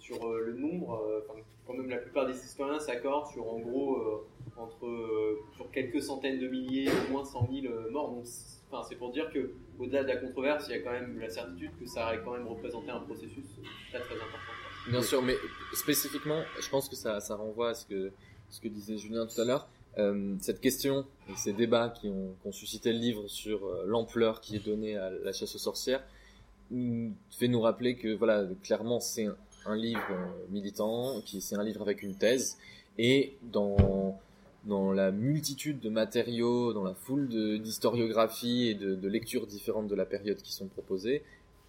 sur euh, le nombre, euh, enfin, quand même la plupart des historiens s'accordent sur en gros euh, entre euh, sur quelques centaines de milliers, au moins cent mille euh, morts. Donc, c'est, enfin, c'est pour dire que au-delà de la controverse, il y a quand même la certitude que ça aurait quand même représenté un processus très très important. Bien sûr, mais spécifiquement, je pense que ça, ça renvoie à ce que, ce que disait Julien tout à l'heure. Euh, cette question et ces débats qui ont, qui ont suscité le livre sur euh, l'ampleur qui est donnée à la chasse aux sorcières nous fait nous rappeler que voilà, clairement c'est un, un livre euh, militant, qui c'est un livre avec une thèse, et dans dans la multitude de matériaux, dans la foule de, d'historiographie et de, de lectures différentes de la période qui sont proposées,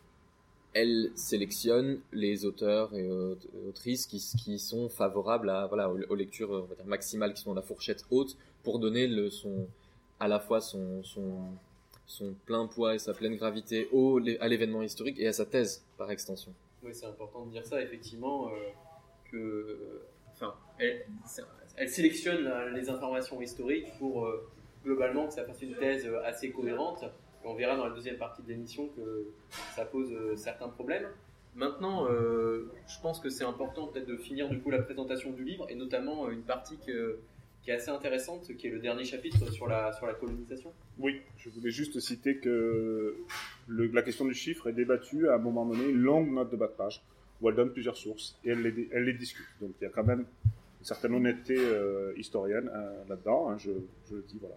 elle sélectionne les auteurs et autrices qui, qui sont favorables à, voilà, aux, aux lectures on va dire, maximales, qui sont dans la fourchette haute, pour donner le, son, à la fois son, son, son plein poids et sa pleine gravité au, à l'événement historique et à sa thèse, par extension. Oui, c'est important de dire ça, effectivement, euh, que, enfin, elle, elle sélectionne les informations historiques pour, euh, globalement, que ça fasse une thèse assez cohérente. On verra dans la deuxième partie de l'émission que ça pose euh, certains problèmes. Maintenant, euh, je pense que c'est important peut-être de finir du coup la présentation du livre, et notamment euh, une partie que, qui est assez intéressante, qui est le dernier chapitre sur la, sur la colonisation. Oui, je voulais juste citer que le, la question du chiffre est débattue à un moment donné, une longue note de bas de page, où elle donne plusieurs sources, et elle les, elle les discute. Donc il y a quand même une certaine honnêteté euh, historienne hein, là-dedans, hein, je, je le dis, voilà.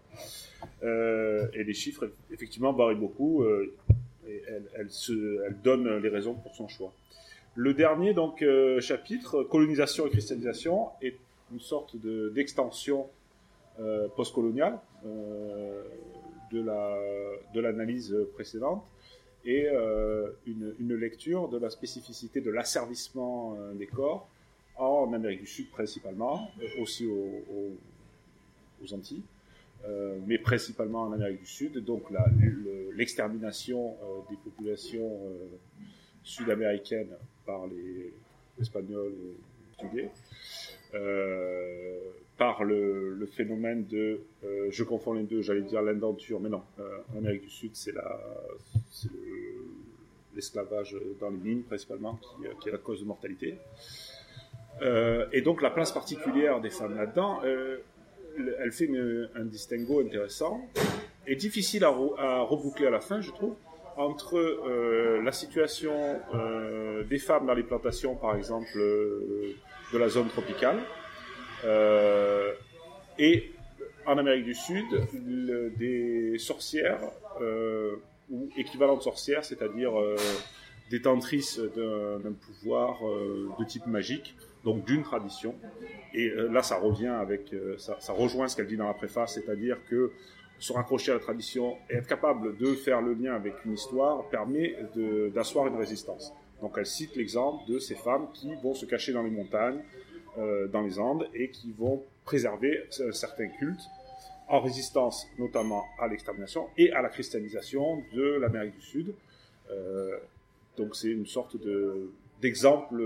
Euh, et les chiffres, effectivement, varient beaucoup, euh, et elle, elle, se, elle donne les raisons pour son choix. Le dernier donc euh, chapitre, colonisation et christianisation, est une sorte de, d'extension euh, postcoloniale euh, de, la, de l'analyse précédente, et euh, une, une lecture de la spécificité de l'asservissement euh, des corps, en Amérique du Sud principalement, aussi aux, aux, aux Antilles, euh, mais principalement en Amérique du Sud, donc la, le, l'extermination euh, des populations euh, sud-américaines par les Espagnols et les Portugais, euh, par le, le phénomène de, euh, je confonds les deux, j'allais dire l'indenture, mais non, euh, en Amérique du Sud c'est, la, c'est le, l'esclavage dans les mines principalement qui, qui est la cause de mortalité. Euh, et donc la place particulière des femmes là-dedans, euh, elle fait une, un distinguo intéressant et difficile à, re, à reboucler à la fin, je trouve, entre euh, la situation euh, des femmes dans les plantations, par exemple, euh, de la zone tropicale, euh, et en Amérique du Sud, le, des sorcières, euh, ou équivalentes sorcières, c'est-à-dire euh, détentrices d'un, d'un pouvoir euh, de type magique, donc d'une tradition. Et euh, là, ça revient avec, euh, ça, ça rejoint ce qu'elle dit dans la préface, c'est-à-dire que se raccrocher à la tradition et être capable de faire le lien avec une histoire permet de, d'asseoir une résistance. Donc elle cite l'exemple de ces femmes qui vont se cacher dans les montagnes, euh, dans les Andes, et qui vont préserver certains cultes en résistance notamment à l'extermination et à la christianisation de l'Amérique du Sud. Euh, donc c'est une sorte de, d'exemple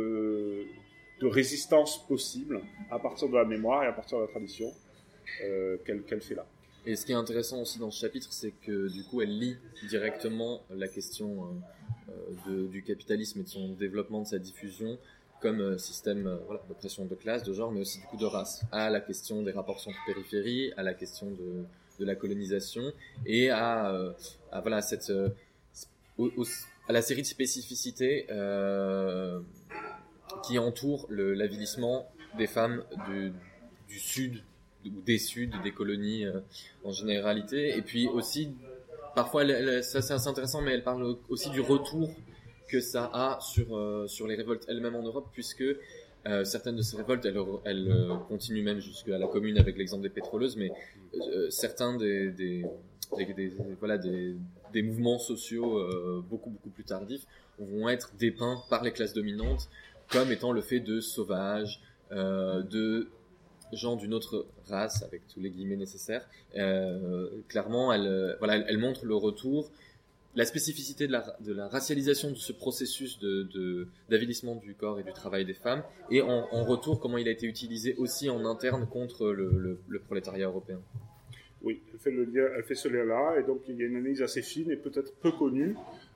de résistance possible à partir de la mémoire et à partir de la tradition euh, qu'elle, qu'elle fait là. Et ce qui est intéressant aussi dans ce chapitre, c'est que du coup, elle lie directement la question euh, de, du capitalisme et de son développement, de sa diffusion, comme euh, système euh, voilà, d'oppression de classe, de genre, mais aussi du coup de race, à la question des rapports centre-périphérie, à la question de, de la colonisation, et à, euh, à voilà cette euh, au, au, à la série de spécificités euh, qui entourent le, l'avilissement des femmes du, du sud ou des suds, des colonies euh, en généralité, et puis aussi parfois elle, elle, ça c'est assez intéressant, mais elle parle aussi du retour que ça a sur euh, sur les révoltes elles-mêmes en Europe, puisque euh, certaines de ces révoltes elles, elles euh, continuent même jusqu'à la Commune avec l'exemple des pétroleuses, mais euh, certains des des, des, des, des voilà des des mouvements sociaux euh, beaucoup beaucoup plus tardifs vont être dépeints par les classes dominantes comme étant le fait de sauvages, euh, de gens d'une autre race, avec tous les guillemets nécessaires. Euh, clairement, elle, euh, voilà, elle, elle montre le retour, la spécificité de la, de la racialisation de ce processus de, de, d'avilissement du corps et du travail des femmes, et en, en retour, comment il a été utilisé aussi en interne contre le, le, le prolétariat européen. Oui, elle fait, le lien, elle fait ce lien-là, et donc il y a une analyse assez fine et peut-être peu connue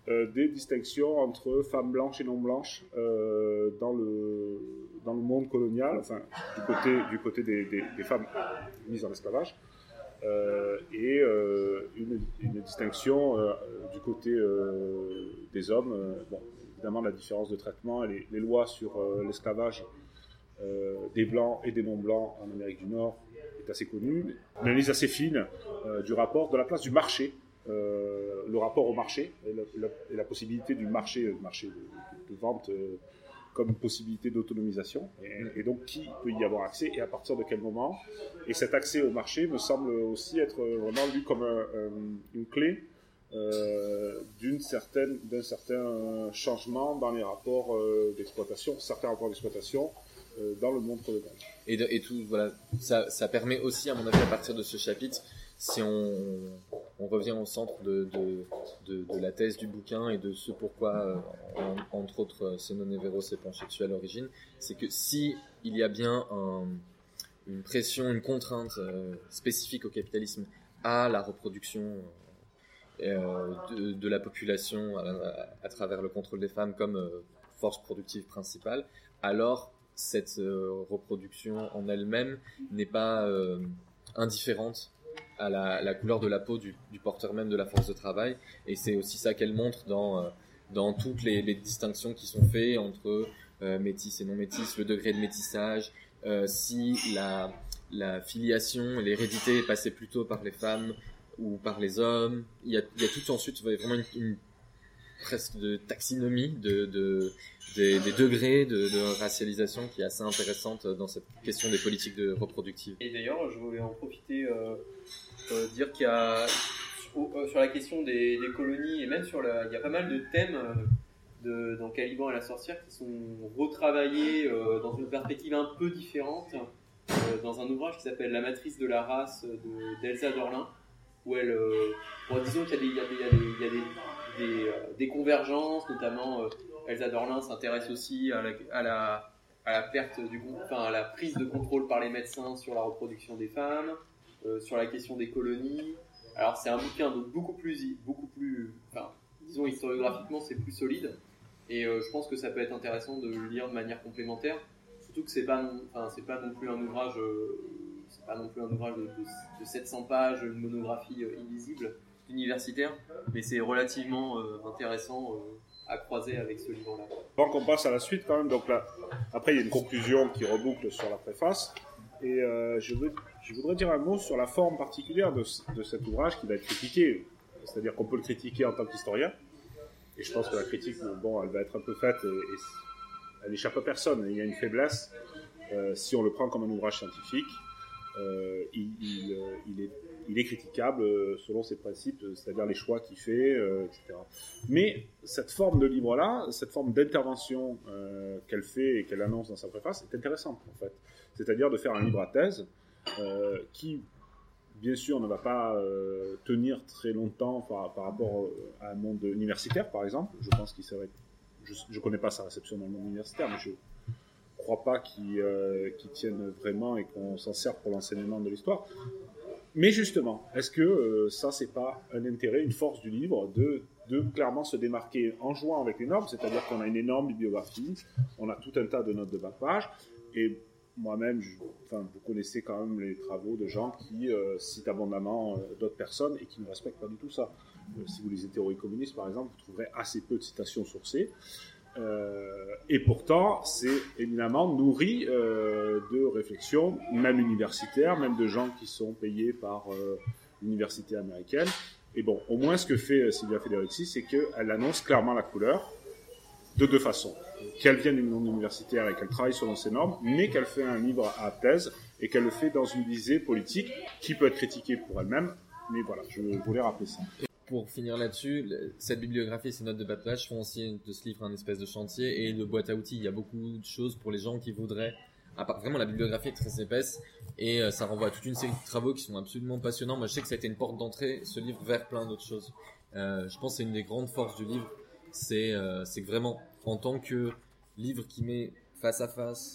euh, des distinctions entre femmes blanches et non blanches euh, dans le dans le monde colonial, enfin du côté du côté des, des, des femmes mises en esclavage, euh, et euh, une, une distinction euh, du côté euh, des hommes. Euh, bon, évidemment, la différence de traitement, les, les lois sur euh, l'esclavage euh, des blancs et des non blancs en Amérique du Nord est assez connue, mais une analyse assez fine euh, du rapport, de la place du marché. Euh, le rapport au marché et la, la, et la possibilité du marché, du marché de, de vente euh, comme possibilité d'autonomisation, et, et donc qui peut y avoir accès et à partir de quel moment. Et cet accès au marché me semble aussi être vraiment lu comme un, un, une clé euh, d'une certaine, d'un certain changement dans les rapports euh, d'exploitation, certains rapports d'exploitation euh, dans le monde colonial. Et, de, et tout, voilà, ça, ça permet aussi, à mon avis, à partir de ce chapitre, si on, on revient au centre de, de, de, de la thèse du bouquin et de ce pourquoi, euh, en, entre autres, Senone Evero s'est penché dessus à l'origine, c'est que si il y a bien un, une pression, une contrainte euh, spécifique au capitalisme à la reproduction euh, de, de la population à, à travers le contrôle des femmes comme euh, force productive principale, alors cette euh, reproduction en elle-même n'est pas euh, indifférente à la, la couleur de la peau du, du porteur même de la force de travail, et c'est aussi ça qu'elle montre dans, euh, dans toutes les, les distinctions qui sont faites entre euh, métis et non métis, le degré de métissage, euh, si la, la filiation et l'hérédité est passée plutôt par les femmes ou par les hommes. Il y a, il y a tout ensuite vraiment une, une presque de taxinomie de, de, des, des degrés de, de racialisation qui est assez intéressante dans cette question des politiques de reproductives. Et d'ailleurs, je voulais en profiter, euh, euh, dire qu'il y a au, sur la question des, des colonies et même sur la, il y a pas mal de thèmes de, dans Caliban et la sorcière qui sont retravaillés euh, dans une perspective un peu différente euh, dans un ouvrage qui s'appelle La matrice de la race de, d'Elsa Dorlin, où elle, euh, bon, disons qu'il y a des, il y a des, il y a des, il y a des Des, euh, des convergences, notamment euh, Elsa Dorlin s'intéresse aussi à la, à la, à la perte du, enfin à la prise de contrôle par les médecins sur la reproduction des femmes, euh, sur la question des colonies. Alors c'est un bouquin donc beaucoup plus, beaucoup plus, enfin disons historiographiquement c'est plus solide, et euh, je pense que ça peut être intéressant de le lire de manière complémentaire, surtout que c'est pas, non, enfin c'est pas non plus un ouvrage, euh, c'est pas non plus un ouvrage de, de, de sept cents pages, une monographie euh, illisible universitaire, mais c'est relativement euh, intéressant euh, à croiser avec ce livre-là. Avant qu'on passe à la suite, quand même, donc là, après il y a une conclusion qui reboucle sur la préface, et euh, je, veux, je voudrais dire un mot sur la forme particulière de, de cet ouvrage qui va être critiqué, c'est-à-dire qu'on peut le critiquer en tant qu'historien, et je pense que la critique, bon, elle va être un peu faite, et, et elle n'échappe à personne. Il y a une faiblesse, euh, si on le prend comme un ouvrage scientifique, euh, il, il, euh, il est il est critiquable selon ses principes, c'est-à-dire les choix qu'il fait, euh, et cetera. Mais cette forme de livre-là, cette forme d'intervention euh, qu'elle fait et qu'elle annonce dans sa préface est intéressante, en fait. C'est-à-dire de faire un livre à thèse euh, qui, bien sûr, ne va pas euh, tenir très longtemps par, par rapport à un monde universitaire, par exemple. Je pense qu'il serait... Je ne connais pas sa réception dans le monde universitaire, mais je ne crois pas qu'il euh, qu'il tienne vraiment et qu'on s'en sert pour l'enseignement de l'histoire. Mais justement, est-ce que euh, ça, c'est pas un intérêt, une force du livre, de, de clairement se démarquer en jouant avec les normes, c'est-à-dire qu'on a une énorme bibliographie, on a tout un tas de notes de bas de page, et moi-même, je, enfin, vous connaissez quand même les travaux de gens qui euh, citent abondamment euh, d'autres personnes et qui ne respectent pas du tout ça. Euh, si vous lisez Théorie communiste, par exemple, vous trouverez assez peu de citations sourcées. Euh, et pourtant, c'est éminemment nourri euh, de réflexions, même universitaires, même de gens qui sont payés par euh, l'université américaine. Et bon, au moins ce que fait Silvia Federici, c'est qu'elle annonce clairement la couleur de deux façons. Qu'elle vienne du monde universitaire et qu'elle travaille selon ses normes, mais qu'elle fait un livre à thèse et qu'elle le fait dans une visée politique qui peut être critiquée pour elle-même. Mais voilà, je voulais rappeler ça. Pour finir là-dessus, cette bibliographie et ces notes de bas de page font aussi de ce livre un espèce de chantier et de boîte à outils. Il y a beaucoup de choses pour les gens qui voudraient... À part, vraiment, la bibliographie est très épaisse et euh, ça renvoie à toute une série de travaux qui sont absolument passionnants. Moi, je sais que ça a été une porte d'entrée, ce livre, vers plein d'autres choses. Euh, je pense que c'est une des grandes forces du livre. C'est, euh, c'est que vraiment, en tant que livre qui met face à face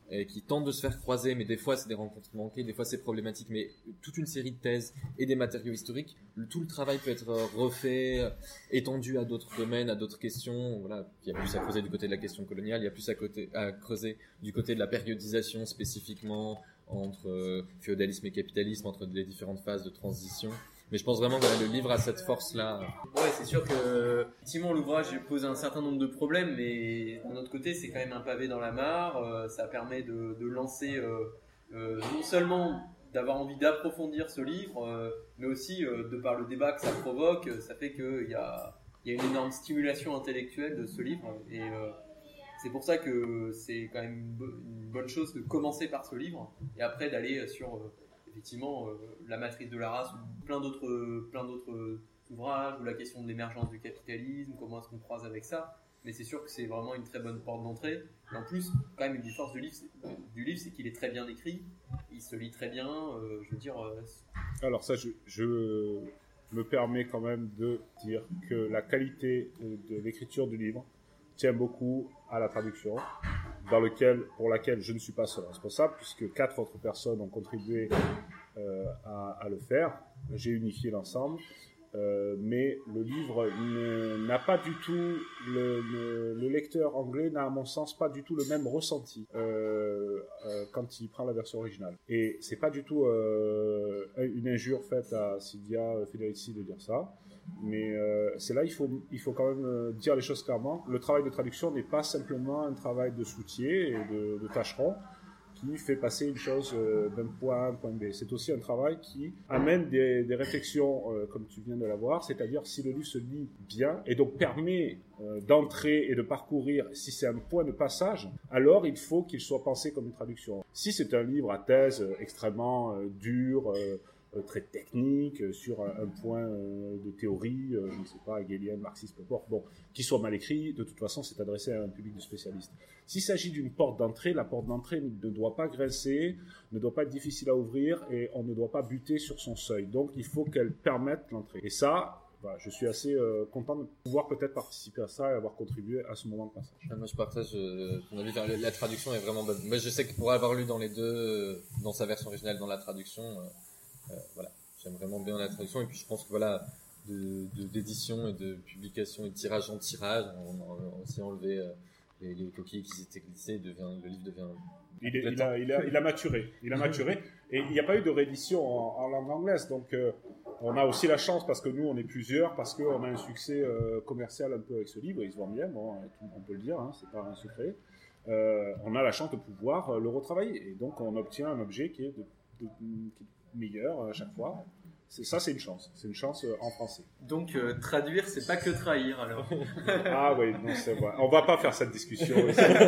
et qui tentent de se faire croiser, mais des fois c'est des rencontres manquées, des fois c'est problématique, mais toute une série de thèses et des matériaux historiques, le, tout le travail peut être refait, étendu à d'autres domaines, à d'autres questions. Voilà, il y a plus à creuser du côté de la question coloniale, il y a plus à, côté, à creuser du côté de la périodisation spécifiquement entre euh, féodalisme et capitalisme, entre les différentes phases de transition. Mais je pense vraiment que le livre a cette force-là. Ouais, c'est sûr que effectivement l'ouvrage pose un certain nombre de problèmes, mais d'un autre côté, c'est quand même un pavé dans la mare. Euh, ça permet de, de lancer, euh, euh, non seulement d'avoir envie d'approfondir ce livre, euh, mais aussi euh, de par le débat que ça provoque, ça fait qu'il y a, il y a une énorme stimulation intellectuelle de ce livre. Et euh, c'est pour ça que c'est quand même une, bo- une bonne chose de commencer par ce livre et après d'aller sur euh, effectivement, euh, la matrice de la race, ou plein d'autres, euh, plein d'autres euh, ouvrages, ou la question de l'émergence du capitalisme, comment est-ce qu'on croise avec ça. Mais c'est sûr que c'est vraiment une très bonne porte d'entrée. Et en plus, quand même, une des forces du livre, c'est, du livre, c'est qu'il est très bien écrit, il se lit très bien, euh, je veux dire... Euh... Alors ça, je, je me permets quand même de dire que la qualité de l'écriture du livre tient beaucoup à la traduction, dans lequel, pour laquelle je ne suis pas seul responsable, puisque quatre autres personnes ont contribué euh, à, à le faire. J'ai unifié l'ensemble, euh, mais le livre ne, n'a pas du tout, le, le, le lecteur anglais n'a à mon sens pas du tout le même ressenti euh, euh, quand il prend la version originale. Et c'est pas du tout euh, une injure faite à Silvia Federici de dire ça. Mais euh, c'est là il faut il faut quand même euh, dire les choses clairement. Le travail de traduction n'est pas simplement un travail de soutier et de, de tâcheron qui fait passer une chose euh, d'un point A à un point B. C'est aussi un travail qui amène des, des réflexions euh, comme tu viens de l'avoir, c'est-à-dire si le livre se lit bien et donc permet euh, d'entrer et de parcourir, si c'est un point de passage, alors il faut qu'il soit pensé comme une traduction. Si c'est un livre à thèse euh, extrêmement euh, dur, euh, très technique, sur un point de théorie, je ne sais pas, hegélien, marxiste, peu importe, bon, qui soit mal écrit, de toute façon, c'est adressé à un public de spécialistes. S'il s'agit d'une porte d'entrée, la porte d'entrée ne doit pas grincer, ne doit pas être difficile à ouvrir, et on ne doit pas buter sur son seuil. Donc, il faut qu'elle permette l'entrée. Et ça, voilà, je suis assez euh, content de pouvoir peut-être participer à ça et avoir contribué à ce moment de passage. Ah, moi, je partage euh, ton avis. La, la traduction est vraiment bonne. Moi, je sais que pour avoir lu dans les deux, euh, dans sa version originale, dans la traduction, euh, Euh, voilà, j'aime vraiment bien la traduction et puis je pense que voilà, de, de d'édition et de publication et de tirage en tirage, on, on a aussi enlevé euh, les, les coquilles qui s'étaient glissées, devient, le livre devient. Il, est, il, a, il, a, il a maturé, il a maturé et il n'y a pas eu de réédition en, en langue anglaise, donc euh, on a aussi la chance parce que nous on est plusieurs, parce qu'on a un succès euh, commercial un peu avec ce livre, il se vend bien, bon, on peut le dire, hein, c'est pas un secret. Euh, on a la chance de pouvoir le retravailler et donc on obtient un objet qui est de, de, qui est meilleur à chaque fois. C'est, ça, c'est une chance. C'est une chance euh, en français. Donc, euh, traduire, c'est pas que trahir, alors. Ah oui, non, c'est vrai. On va pas faire cette discussion.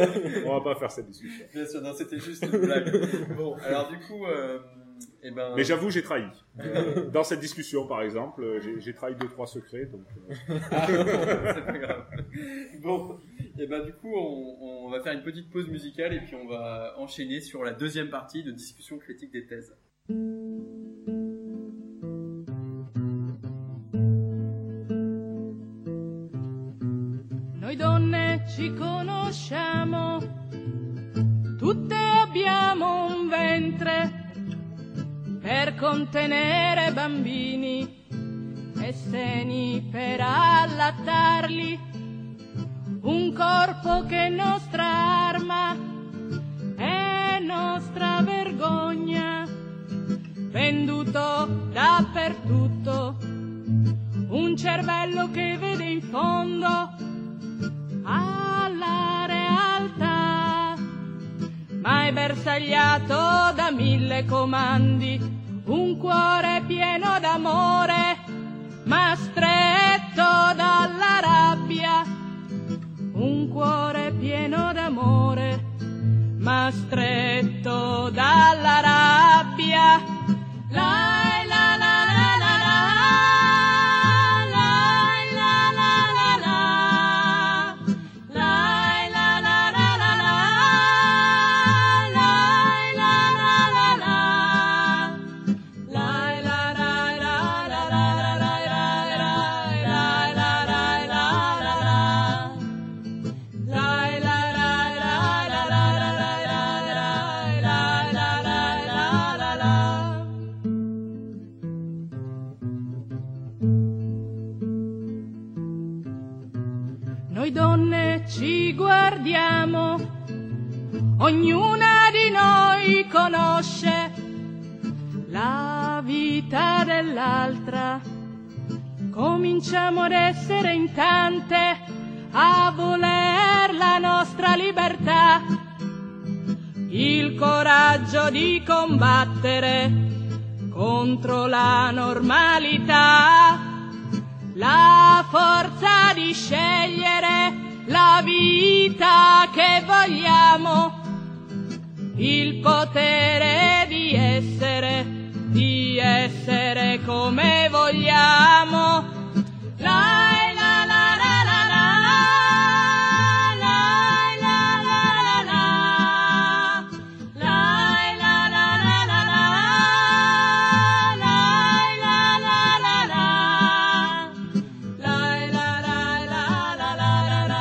On va pas faire cette discussion. Bien sûr, non, c'était juste une blague. Bon, alors du coup, euh, eh ben. Mais j'avoue, j'ai trahi. Euh, dans cette discussion, par exemple, j'ai, j'ai trahi deux, trois secrets, donc. Euh... Ah, c'est pas grave. Bon, et eh ben du coup, on, on va faire une petite pause musicale et puis on va enchaîner sur la deuxième partie de discussion critique des thèses. Noi donne ci conosciamo, tutte abbiamo un ventre per contenere bambini e seni per allattarli, un corpo che è nostra arma è nostra vergogna, venduto dappertutto, un cervello che vede in fondo alla realtà, ma è bersagliato da mille comandi, un cuore pieno d'amore, ma stretto dalla rabbia, un cuore pieno d'amore, ma stretto dalla rabbia. La la la la la la, la la la la la, la la la la la la, la la la la la, la la la la la la la la la. Noi donne ci guardiamo, ognuna di noi conosce la vita dell'altra. Cominciamo ad essere in tante a voler la nostra libertà, il coraggio di combattere contro la normalità, la forza di scegliere la vita che vogliamo, il potere di essere, di essere come vogliamo. La la la la la la, la la la la la, la la la la la la, la la la la la, la la la la la la la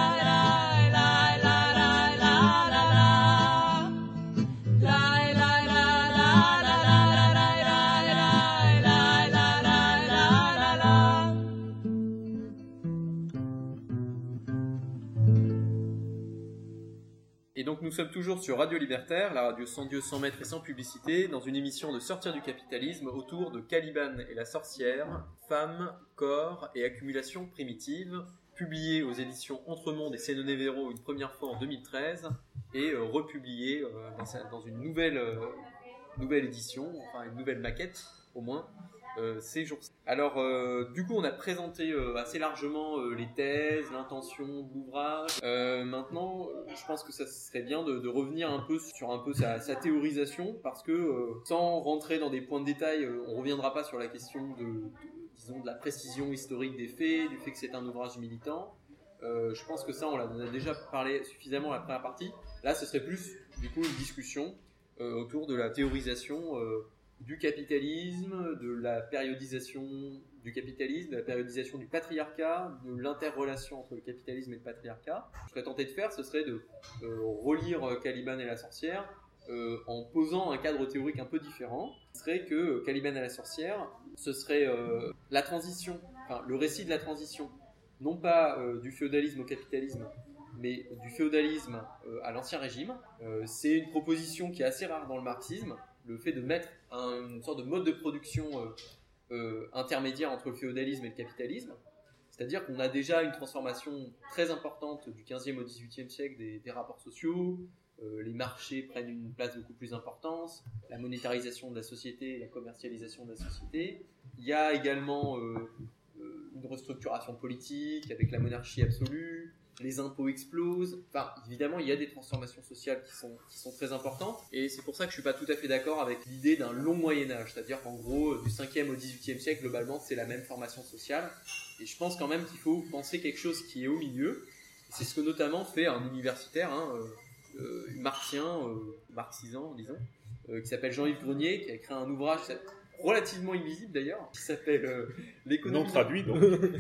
Et donc nous sommes toujours sur Radio Libertaire, la radio sans Dieu, sans maître et sans publicité, dans une émission de Sortir du capitalisme autour de Caliban et la sorcière, femmes, corps et accumulation primitive, publié aux éditions Entremonde et Sénoné-Véro une première fois en deux mille treize et euh, republié euh, dans, sa, dans une nouvelle, euh, nouvelle édition, enfin une nouvelle maquette au moins, euh, ces jours-ci. Alors euh, du coup on a présenté euh, assez largement euh, les thèses, l'intention de l'ouvrage. Euh, maintenant je pense que ça serait bien de, de revenir un peu sur un peu sa, sa théorisation, parce que euh, sans rentrer dans des points de détail, euh, on reviendra pas sur la question de, de disons de la précision historique des faits, du fait que c'est un ouvrage militant. Euh, je pense que ça on en a déjà parlé suffisamment à la première partie. Là ce serait plus du coup une discussion euh, autour de la théorisation euh, du capitalisme, de la périodisation du capitalisme, de la périodisation du patriarcat, de l'interrelation entre le capitalisme et le patriarcat. Ce que je serais tenté de faire, ce serait de euh, relire Caliban et la sorcière euh, en posant un cadre théorique un peu différent. Ce serait que Caliban et la sorcière, ce serait euh, la transition, enfin le récit de la transition, non pas euh, du féodalisme au capitalisme, mais du féodalisme euh, à l'ancien régime. Euh, c'est une proposition qui est assez rare dans le marxisme, le fait de mettre un, une sorte de mode de production euh, euh, intermédiaire entre le féodalisme et le capitalisme. C'est-à-dire qu'on a déjà une transformation très importante du quinzième au dix-huitième siècle des, des rapports sociaux, euh, les marchés prennent une place beaucoup plus importante, la monétarisation de la société, la commercialisation de la société. Il y a également euh, euh, une restructuration politique avec la monarchie absolue, les impôts explosent, enfin évidemment il y a des transformations sociales qui sont, qui sont très importantes, et c'est pour ça que je suis pas tout à fait d'accord avec l'idée d'un long Moyen-Âge, c'est-à-dire qu'en gros du cinquième au dix-huitième siècle globalement c'est la même formation sociale, et je pense quand même qu'il faut penser quelque chose qui est au milieu. C'est ce que notamment fait un universitaire, hein, euh, euh, marxien, euh, marxisant disons, euh, qui s'appelle Jean-Yves Grenier, qui a écrit un ouvrage relativement invisible d'ailleurs, qui s'appelle euh, l'économie... Non traduit donc.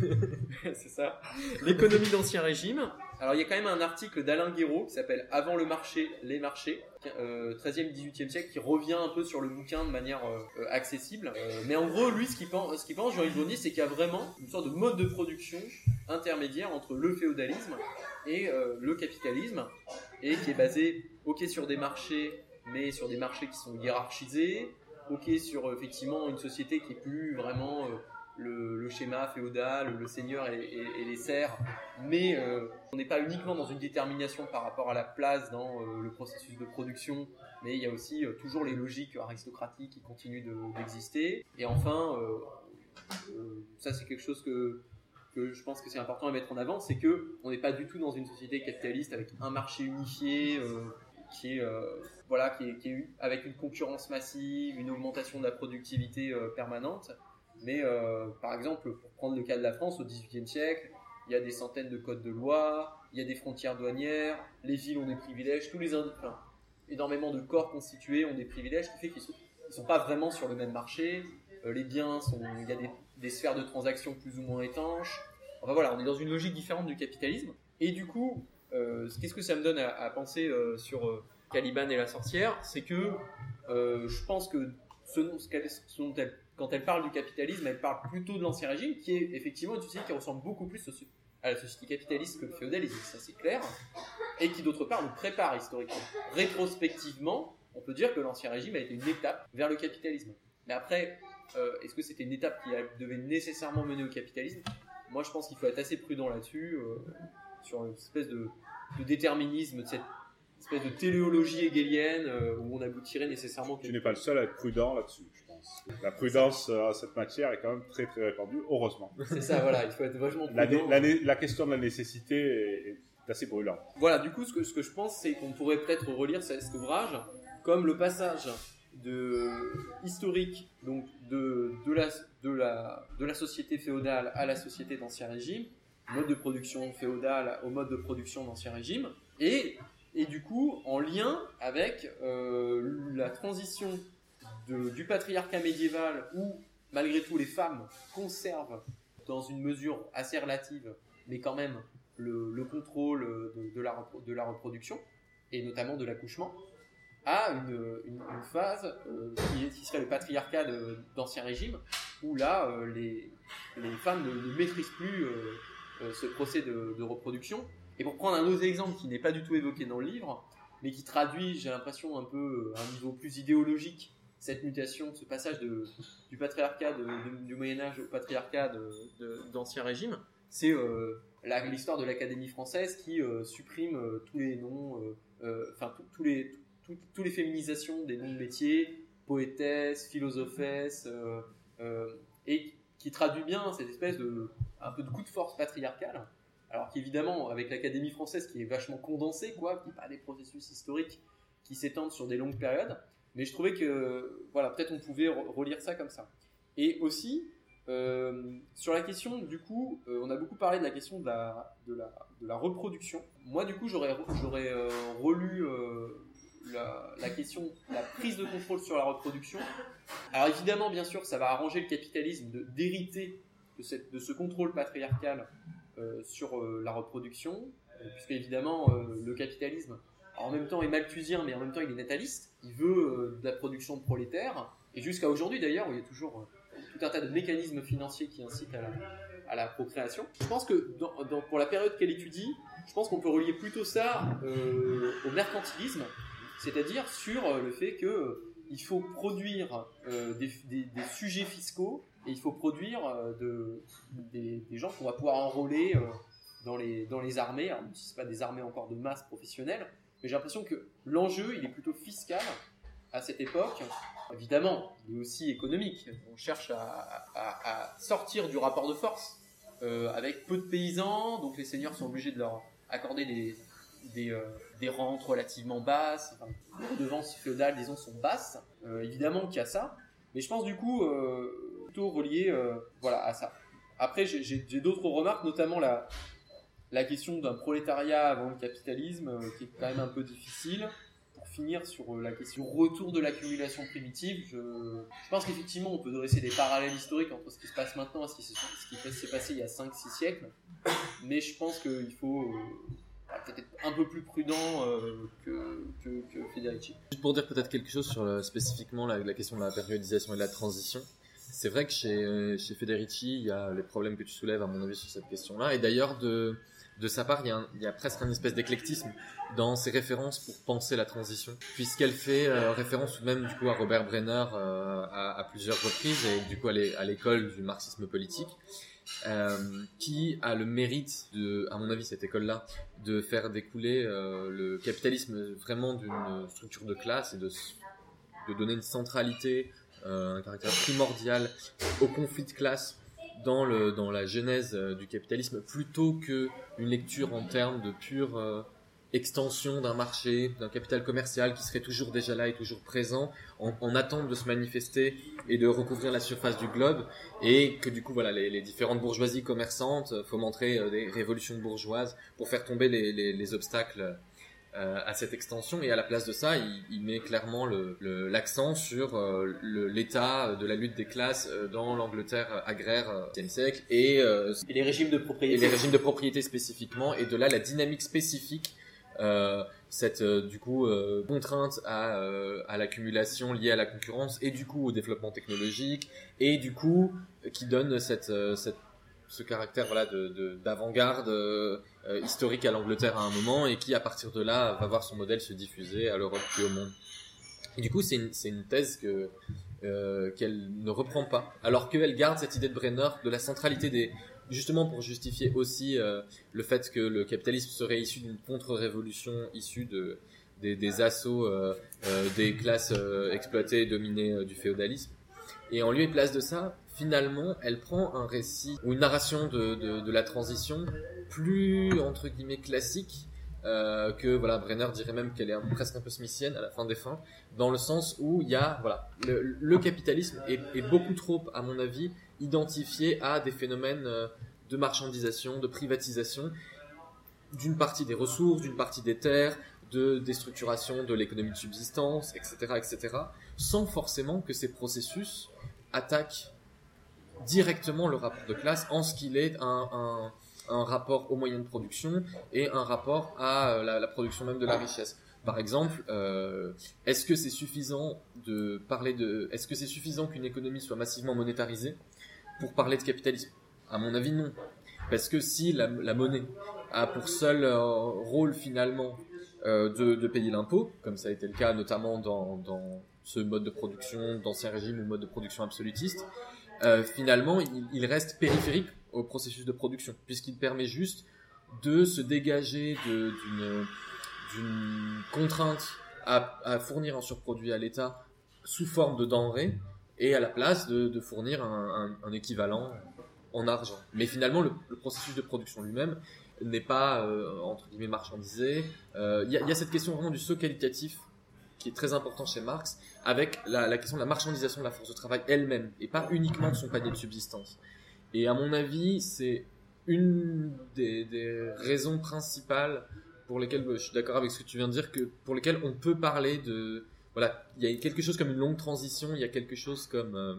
C'est ça. L'économie d'Ancien Régime. Alors il y a quand même un article d'Alain Guéraud qui s'appelle Avant le marché, les marchés, euh, treizième dix-huitième siècle, qui revient un peu sur le bouquin de manière euh, accessible. Euh, mais en gros, lui, ce qu'il pense, ce qu'il pense Jean-Yves Grenier, c'est qu'il y a vraiment une sorte de mode de production intermédiaire entre le féodalisme et euh, le capitalisme, et qui est basé, ok, sur des marchés, mais sur des marchés qui sont hiérarchisés, ok, sur effectivement une société qui est plus vraiment euh, le, le schéma féodal, le seigneur et, et, et les serfs, mais euh, on n'est pas uniquement dans une détermination par rapport à la place dans euh, le processus de production, mais il y a aussi euh, toujours les logiques aristocratiques qui continuent de, d'exister. Et enfin, euh, euh, ça c'est quelque chose que, que je pense que c'est important à mettre en avant, c'est que on n'est pas du tout dans une société capitaliste avec un marché unifié, euh, qui est euh, voilà qui est, qui est avec une concurrence massive, une augmentation de la productivité euh, permanente. Mais euh, par exemple, pour prendre le cas de la France, au dix-huitième siècle, il y a des centaines de codes de loi, il y a des frontières douanières, les villes ont des privilèges, tous les indi- enfin, énormément de corps constitués ont des privilèges, qui fait qu'ils sont, ils sont pas vraiment sur le même marché. Euh, les biens sont, il y a des, des sphères de transactions plus ou moins étanches. Enfin voilà, on est dans une logique différente du capitalisme. Et du coup, Euh, qu'est-ce que ça me donne à, à penser euh, sur euh, Caliban et la sorcière, c'est que euh, je pense que ce, ce qu'elle, ce dont elle, quand elle parle du capitalisme, elle parle plutôt de l'ancien régime, qui est effectivement une société qui ressemble beaucoup plus à la société capitaliste que le féodalisme, ça c'est clair, et qui d'autre part nous prépare historiquement. Rétrospectivement, on peut dire que l'Ancien Régime a été une étape vers le capitalisme. Mais après, euh, est-ce que c'était une étape qui devait nécessairement mener au capitalisme ? Moi je pense qu'il faut être assez prudent là-dessus, euh, sur une espèce de, de déterminisme, de cette espèce de téléologie hegelienne euh, où on aboutirait nécessairement... Tu n'es pas le seul à être prudent là-dessus, je pense. La prudence à cette matière est quand même très très répandue, heureusement. C'est ça, voilà, il faut être vachement prudent. La, né- la, né- la question de la nécessité est, est assez brûlante. Voilà, du coup, ce que, ce que je pense, c'est qu'on pourrait peut-être relire cet ouvrage comme le passage de historique, donc de, de, la, de, la, de la société féodale à la société d'Ancien Régime, mode de production féodale au mode de production d'Ancien Régime, et, et du coup, en lien avec euh, la transition de, du patriarcat médiéval où, malgré tout, les femmes conservent, dans une mesure assez relative, mais quand même, le, le contrôle de, de, la, de la reproduction, et notamment de l'accouchement, à une, une, une phase euh, qui, qui serait le patriarcat de, d'Ancien Régime, où là, euh, les, les femmes ne, ne maîtrisent plus euh, euh, ce procès de, de reproduction. Et pour prendre un autre exemple qui n'est pas du tout évoqué dans le livre, mais qui traduit, j'ai l'impression, un peu à un niveau plus idéologique, cette mutation, ce passage de, du patriarcat de, de, du Moyen-Âge au patriarcat de, de, d'Ancien Régime, c'est euh, la, l'histoire de l'Académie française qui euh, supprime euh, tous les noms, euh, enfin euh, tous les Toutes tout les féminisations des noms de métiers, poétesse, philosophesse, euh, euh, et qui traduit bien cette espèce de un peu de coup de force patriarcal. Alors qu'évidemment, avec l'Académie française qui est vachement condensée, quoi, qui n'est pas des processus historiques qui s'étendent sur des longues périodes, mais je trouvais que, voilà, peut-être on pouvait re- relire ça comme ça. Et aussi, euh, sur la question, du coup, euh, on a beaucoup parlé de la question de la, de la, de la reproduction. Moi, du coup, j'aurais, j'aurais euh, relu... Euh, La, la question, la prise de contrôle sur la reproduction. Alors évidemment, bien sûr, ça va arranger le capitalisme de, d'hériter de, cette, de ce contrôle patriarcal euh, sur euh, la reproduction, euh, puisque évidemment, euh, le capitalisme, en même temps, est malthusien, mais en même temps, il est nataliste. Il veut euh, de la production de prolétaires, et jusqu'à aujourd'hui d'ailleurs, où il y a toujours euh, tout un tas de mécanismes financiers qui incitent à la, à la procréation. Je pense que dans, dans, pour la période qu'elle étudie, je pense qu'on peut relier plutôt ça euh, au mercantilisme, c'est-à-dire sur le fait que euh, il faut produire euh, des, des, des sujets fiscaux et il faut produire euh, de, des, des gens qu'on va pouvoir enrôler euh, dans, les, dans les armées. Alors, même si c'est pas des armées encore de masse professionnelles, mais j'ai l'impression que l'enjeu il est plutôt fiscal à cette époque. Évidemment, il est aussi économique. On cherche à, à, à sortir du rapport de force euh, avec peu de paysans, donc les seigneurs sont obligés de leur accorder des Des, euh, des rentes relativement basses, enfin, les redevances féodales, disons, sont basses. Euh, évidemment qu'il y a ça, mais je pense du coup euh, plutôt relié euh, voilà, à ça. Après, j'ai, j'ai, j'ai d'autres remarques, notamment la, la question d'un prolétariat avant le capitalisme, euh, qui est quand même un peu difficile. Pour finir sur euh, la question du retour de l'accumulation primitive, je, je pense qu'effectivement on peut dresser des parallèles historiques entre ce qui se passe maintenant et ce qui, se, ce qui s'est passé il y a cinq six siècles, mais je pense qu'il faut... Euh, peut-être un peu plus prudent euh, que, que, que Federici. Juste pour dire peut-être quelque chose sur le, spécifiquement la, la question de la périodisation et de la transition, c'est vrai que chez, chez Federici, il y a les problèmes que tu soulèves à mon avis sur cette question-là, et d'ailleurs de, de sa part, il y, a un, il y a presque un espèce d'éclectisme dans ses références pour penser la transition, puisqu'elle fait euh, référence tout de même du coup à Robert Brenner euh, à, à plusieurs reprises, et du coup à, l'é, à l'école du marxisme politique. Euh, qui a le mérite de, à mon avis, cette école-là, de faire découler euh, le capitalisme vraiment d'une structure de classe et de, de donner une centralité, euh, un caractère primordial au conflit de classe dans le dans la genèse euh, du capitalisme, plutôt que une lecture en termes de pure euh, extension d'un marché, d'un capital commercial qui serait toujours déjà là et toujours présent, en, en attente de se manifester et de recouvrir la surface du globe, et que du coup voilà les, les différentes bourgeoisies commerçantes fomenteraient euh, des révolutions bourgeoises pour faire tomber les, les, les obstacles euh, à cette extension. Et à la place de ça, il, il met clairement le, le, l'accent sur euh, le, l'état de la lutte des classes euh, dans l'Angleterre agraire euh, du dix-septième siècle et, euh, et les régimes de propriété. Et les régimes de propriété spécifiquement, et de là la dynamique spécifique. Euh, cette euh, du coup euh, contrainte à euh, à l'accumulation liée à la concurrence et du coup au développement technologique, et du coup euh, qui donne cette euh, cette ce caractère voilà de, de d'avant-garde euh, euh, historique à l'Angleterre à un moment et qui à partir de là va voir son modèle se diffuser à l'Europe puis au monde. Et du coup c'est une c'est une thèse que euh, qu'elle ne reprend pas, alors qu'elle garde cette idée de Brenner de la centralité des justement pour justifier aussi euh, le fait que le capitalisme serait issu d'une contre-révolution issue de des, des assauts euh, euh, des classes euh, exploitées et dominées euh, du féodalisme. Et en lieu et place de ça, finalement, elle prend un récit ou une narration de, de, de la transition plus entre guillemets classique euh, que voilà Brenner dirait même qu'elle est un, presque un peu smithienne à la fin des fins, dans le sens où il y a voilà le, le capitalisme est, est beaucoup trop à mon avis identifié à des phénomènes euh, de marchandisation, de privatisation d'une partie des ressources, d'une partie des terres, de déstructuration de l'économie de subsistance, et cetera, et cetera, sans forcément que ces processus attaquent directement le rapport de classe en ce qu'il est un, un, un rapport aux moyens de production et un rapport à la, la production même de la richesse. Par exemple, euh, est-ce que c'est suffisant de parler de, est-ce que c'est suffisant qu'une économie soit massivement monétarisée pour parler de capitalisme? À mon avis, non. Parce que si la, la monnaie a pour seul euh, rôle finalement euh, de, de payer l'impôt, comme ça a été le cas notamment dans, dans ce mode de production d'ancien régime ou mode de production absolutiste, euh, finalement il, il reste périphérique au processus de production, puisqu'il permet juste de se dégager de, d'une, d'une contrainte à, à fournir un surproduit à l'État sous forme de denrées et à la place de, de fournir un, un, un équivalent en argent. Mais finalement, le, le processus de production lui-même n'est pas, euh, entre guillemets, marchandisé. Il euh, y, a, y a cette question vraiment du saut qualitatif qui est très important chez Marx, avec la, la question de la marchandisation de la force de travail elle-même, et pas uniquement de son panier de subsistance. Et à mon avis, c'est une des, des raisons principales pour lesquelles, je suis d'accord avec ce que tu viens de dire, que pour lesquelles on peut parler de... Voilà, il y a quelque chose comme une longue transition, il y a quelque chose comme... Euh,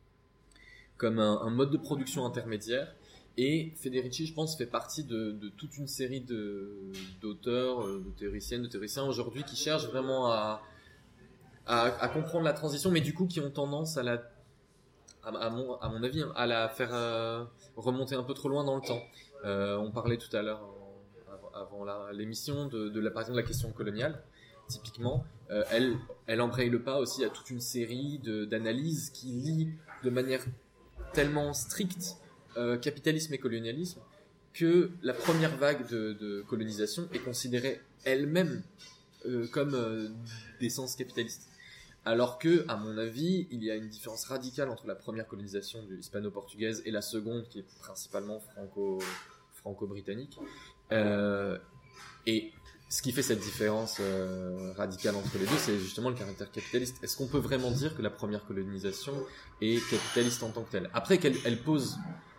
comme un, un mode de production intermédiaire, et Federici, je pense, fait partie de, de toute une série de, d'auteurs, de théoriciennes, de théoriciens aujourd'hui qui cherchent vraiment à, à, à comprendre la transition, mais du coup qui ont tendance à la, à, à, mon, à mon avis, à la faire euh, remonter un peu trop loin dans le temps. Euh, on parlait tout à l'heure, en, avant la, l'émission, de, de la, par exemple, de la question coloniale. Typiquement, euh, elle, elle embraye le pas aussi à toute une série de, d'analyses qui lient de manière tellement stricte euh, capitalisme et colonialisme que la première vague de, de colonisation est considérée elle-même euh, comme euh, d'essence capitaliste. Alors que, à mon avis, il y a une différence radicale entre la première colonisation de hispano-portugaise et la seconde, qui est principalement franco, franco-britannique. Euh, et ce qui fait cette différence euh, radicale entre les deux, c'est justement le caractère capitaliste. Est-ce qu'on peut vraiment dire que la première colonisation est capitaliste en tant que telle? Après qu'elle elle pose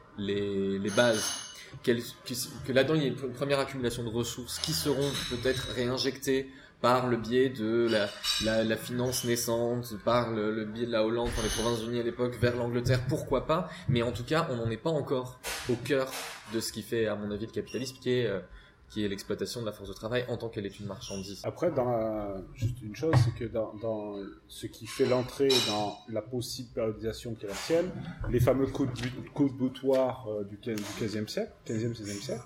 les, les bases, qu'elle, que, que là-dedans il y a une première accumulation de ressources qui seront peut-être réinjectées par le biais de la, la, la finance naissante, par le, le biais de la Hollande, enfin les Provinces-Unies à l'époque, vers l'Angleterre, pourquoi pas, mais en tout cas on n'en est pas encore au cœur de ce qui fait, à mon avis, le capitalisme, qui est... Euh, qui est l'exploitation de la force de travail en tant qu'elle est une marchandise. Après, dans la... juste une chose, c'est que dans, dans ce qui fait l'entrée dans la possible périodisation qui est la sienne, les fameux coups de, but... coups de boutoir euh, du quinzième siècle, quinzième, seizième siècle,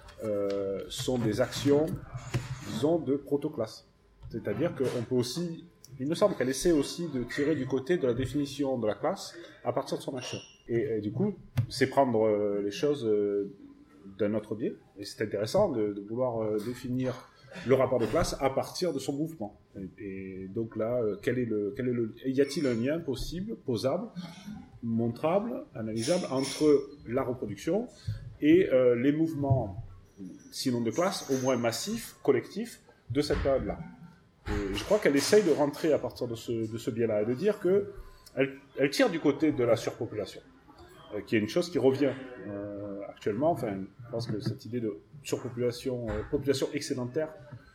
euh, sont des actions, disons, de protoclasse. C'est-à-dire qu'on peut aussi, il me semble qu'elle essaie aussi de tirer du côté de la définition de la classe à partir de son action. Et, et du coup, c'est prendre euh, les choses... Euh, d'un autre biais, et c'est intéressant de, de vouloir euh, définir le rapport de classe à partir de son mouvement. Et, et donc là, euh, quel est le, quel est le, y a-t-il un lien possible, posable, montrable, analysable entre la reproduction et euh, les mouvements, sinon de classe, au moins massifs, collectifs, de cette période-là. Et je crois qu'elle essaye de rentrer à partir de ce, de ce biais-là et de dire que elle, elle tire du côté de la surpopulation, euh, qui est une chose qui revient euh, actuellement. Enfin, je pense que cette idée de surpopulation, euh, population excédentaire,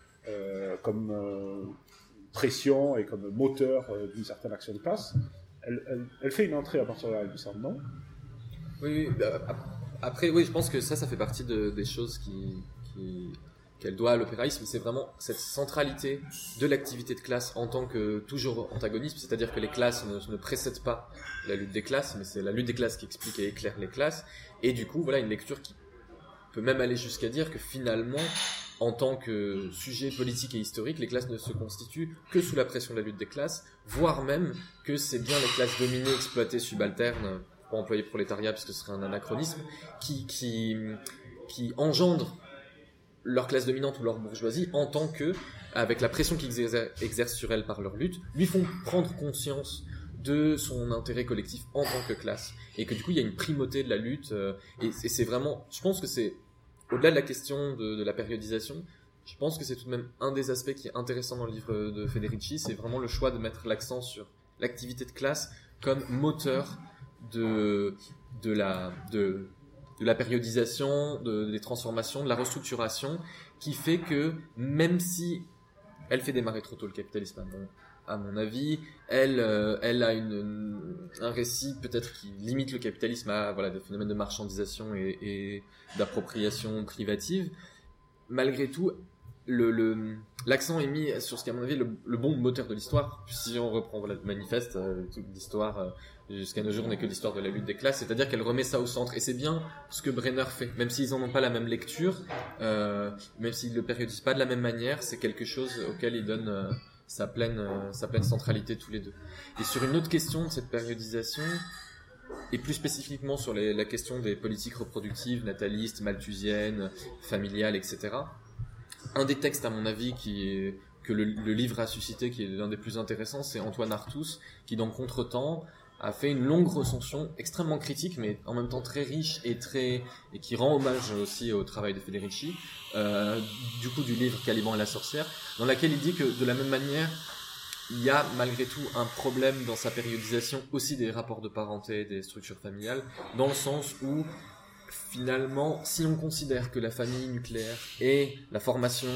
euh, comme euh, pression et comme moteur euh, d'une certaine action de classe, elle, elle, elle fait une entrée à partir de là, il me semble, non ? Oui, oui, bah, après, oui, je pense que ça, ça fait partie de, des choses qui, qui, qu'elle doit à l'opéraïsme, c'est vraiment cette centralité de l'activité de classe en tant que toujours antagonisme, c'est-à-dire que les classes ne, ne précèdent pas la lutte des classes, mais c'est la lutte des classes qui explique et éclaire les classes, et du coup, voilà une lecture qui peut même aller jusqu'à dire que finalement, en tant que sujet politique et historique, les classes ne se constituent que sous la pression de la lutte des classes, voire même que c'est bien les classes dominées, exploitées, subalternes, pour employer prolétariat, puisque ce serait un anachronisme, qui, qui, qui engendrent leur classe dominante ou leur bourgeoisie en tant que, avec la pression qu'ils exer- exercent sur elle par leur lutte, lui font prendre conscience de son intérêt collectif en tant que classe. Et que du coup, il y a une primauté de la lutte, euh, et, et c'est vraiment, je pense que c'est, au-delà de la question de, de la périodisation, je pense que c'est tout de même un des aspects qui est intéressant dans le livre de Federici, c'est vraiment le choix de mettre l'accent sur l'activité de classe comme moteur de, de la, de, de la périodisation, de, des transformations, de la restructuration, qui fait que même si elle fait démarrer trop tôt le capitalisme, à mon, à mon avis, elle, euh, elle a une, une, un récit peut-être qui limite le capitalisme à voilà des phénomènes de marchandisation et, et d'appropriation privative. Malgré tout, le, le, l'accent est mis sur ce qui est à mon avis le, le bon moteur de l'histoire. Si on reprend voilà, le manifeste, euh, toute l'histoire euh, jusqu'à nos jours n'est que l'histoire de la lutte des classes, c'est-à-dire qu'elle remet ça au centre. Et c'est bien ce que Brenner fait, même s'ils en ont pas la même lecture, euh, même s'ils le périodisent pas de la même manière, c'est quelque chose auquel ils donnent euh, sa pleine, euh, sa pleine centralité tous les deux. Et sur une autre question de cette périodisation, et plus spécifiquement sur les, la question des politiques reproductives, natalistes, malthusiennes, familiales, et cetera. Un des textes, à mon avis, qui est, que le, le livre a suscité, qui est l'un des plus intéressants, c'est Antoine Artus, qui dans Contretemps a fait une longue recension extrêmement critique, mais en même temps très riche et très et qui rend hommage aussi au travail de Federici, euh, du coup du livre Caliban et la sorcière, dans laquelle il dit que de la même manière, il y a malgré tout un problème dans sa périodisation aussi des rapports de parenté, des structures familiales, dans le sens où finalement, si l'on considère que la famille nucléaire et la formation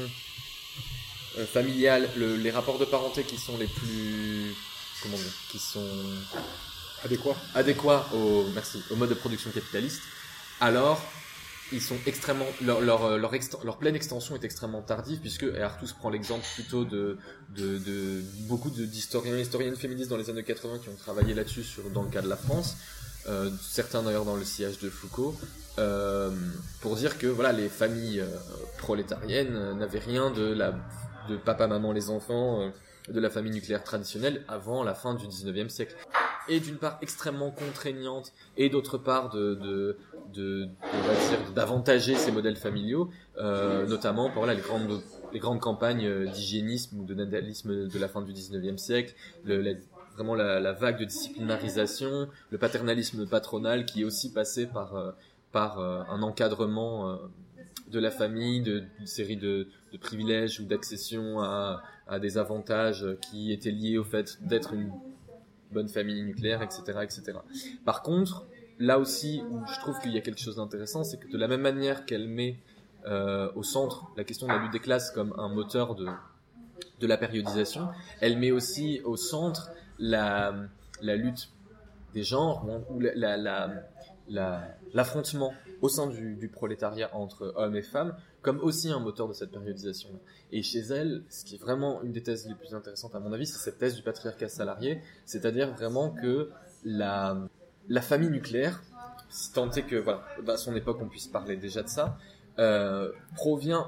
euh, familiale, le, les rapports de parenté qui sont les plus, comment dire, qui sont adéquats, adéquats au, merci, au mode de production capitaliste, alors ils sont extrêmement, leur leur leur, exten, leur pleine extension est extrêmement tardive, puisque et Artus prend l'exemple plutôt de de de beaucoup de d'historiens et historiennes féministes dans les années quatre-vingts qui ont travaillé là-dessus sur dans le cas de la France. Euh, certains d'ailleurs dans le sillage de Foucault, euh, pour dire que voilà les familles euh, prolétariennes euh, n'avaient rien de la de papa, maman, les enfants, euh, de la famille nucléaire traditionnelle avant la fin du dix-neuvième siècle. Et d'une part extrêmement contraignante, et d'autre part de de de, de on va dire d'avantager ces modèles familiaux, euh, notamment pour voilà les grandes les grandes campagnes d'hygiénisme ou de natalisme de la fin du dix-neuvième siècle, le, la vraiment la, la vague de disciplinarisation, le paternalisme patronal qui est aussi passé par euh, par euh, un encadrement euh, de la famille, de, d'une série de, de privilèges ou d'accession à, à des avantages qui étaient liés au fait d'être une bonne famille nucléaire, et cetera, et cetera. Par contre, là aussi où je trouve qu'il y a quelque chose d'intéressant, c'est que de la même manière qu'elle met euh, au centre la question de la lutte des classes comme un moteur de de la périodisation, elle met aussi au centre la, la lutte des genres, bon, ou la, la, la, la, l'affrontement au sein du, du prolétariat entre hommes et femmes, comme aussi un moteur de cette périodisation. Et chez elle, ce qui est vraiment une des thèses les plus intéressantes à mon avis, c'est cette thèse du patriarcat salarié, c'est-à-dire vraiment que la, la famille nucléaire, si tant est que, voilà, à son époque on puisse parler déjà de ça, euh, provient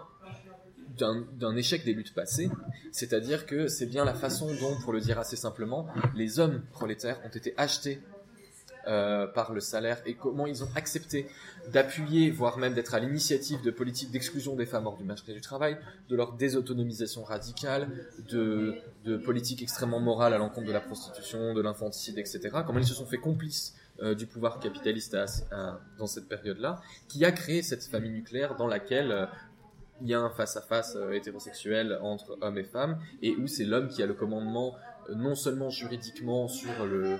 D'un, d'un échec des luttes passées, c'est-à-dire que c'est bien la façon dont, pour le dire assez simplement, les hommes prolétaires ont été achetés euh, par le salaire et comment ils ont accepté d'appuyer, voire même d'être à l'initiative de politiques d'exclusion des femmes hors du marché du travail, de leur désautonomisation radicale, de, de politiques extrêmement morales à l'encontre de la prostitution, de l'infanticide, et cetera. Comment ils se sont fait complices euh, du pouvoir capitaliste à, à, dans cette période-là, qui a créé cette famille nucléaire dans laquelle euh, il y a un face-à-face euh, hétérosexuel entre hommes et femmes, et où c'est l'homme qui a le commandement euh, non seulement juridiquement sur le,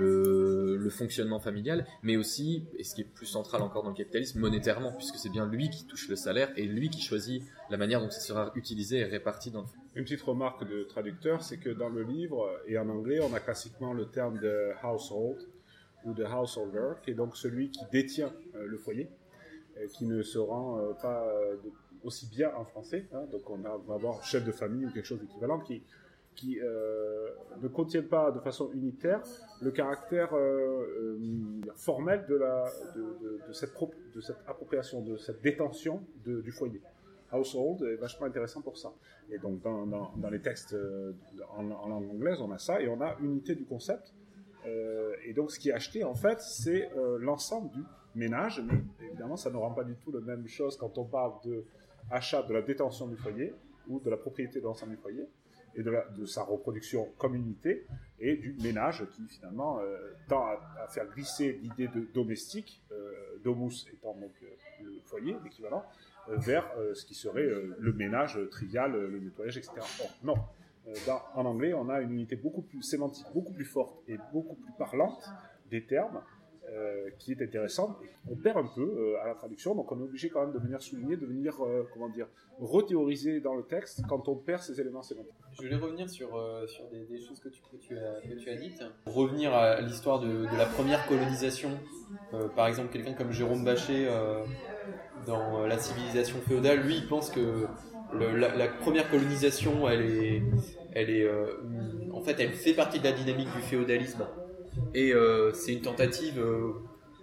le, le fonctionnement familial, mais aussi, et ce qui est plus central encore dans le capitalisme, monétairement, puisque c'est bien lui qui touche le salaire et lui qui choisit la manière dont il sera utilisé et réparti dans le... Une petite remarque de traducteur, c'est que dans le livre, et en anglais, on a classiquement le terme de household, ou de householder, qui est donc celui qui détient euh, le foyer, euh, qui ne se rend euh, pas... Euh, de aussi bien en français. Hein, donc on, a, on va avoir chef de famille ou quelque chose d'équivalent qui, qui euh, ne contient pas de façon unitaire le caractère euh, euh, formel de, la, de, de, de, cette pro, de cette appropriation, de cette détention de, du foyer. Household est vachement intéressant pour ça. Et donc dans, dans, dans les textes euh, en, en langue anglaise, on a ça et on a unité du concept. Euh, et donc ce qui est acheté en fait, c'est euh, l'ensemble du ménage, mais évidemment ça ne rend pas du tout la même chose quand on parle de achat de la détention du foyer ou de la propriété de l'ensemble du foyer et de, la, de sa reproduction comme unité et du ménage qui finalement euh, tend à, à faire glisser l'idée de domestique, euh, domus étant donc euh, le foyer, l'équivalent, euh, vers euh, ce qui serait euh, le ménage trivial, le nettoyage, et cetera. Or, non. Euh, dans, en anglais, on a une unité beaucoup plus sémantique, beaucoup plus forte et beaucoup plus parlante des termes, euh, qui est intéressante. On perd un peu euh, à la traduction, donc on est obligé quand même de venir souligner, de venir, euh, comment dire, rethéoriser dans le texte quand on perd ces éléments sémantiques. Je voulais revenir sur, euh, sur des, des choses que tu, que, tu as, que tu as dites. Revenir à l'histoire de, de la première colonisation. Euh, par exemple, quelqu'un comme Jérôme Bachet, euh, dans euh, La civilisation féodale, lui, il pense que le, la, la première colonisation, elle est, elle est, euh, en fait, elle fait partie de la dynamique du féodalisme. Et euh, c'est une tentative euh,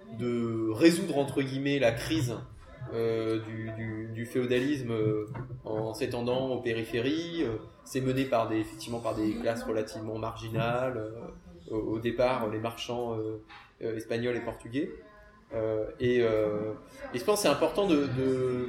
de résoudre, entre guillemets, la crise euh, du, du, du féodalisme euh, en s'étendant aux périphéries. Euh, c'est mené par des, effectivement par des classes relativement marginales. Euh, au, au départ, les marchands euh, euh, espagnols et portugais. Euh, et, euh, et je pense que c'est important de... de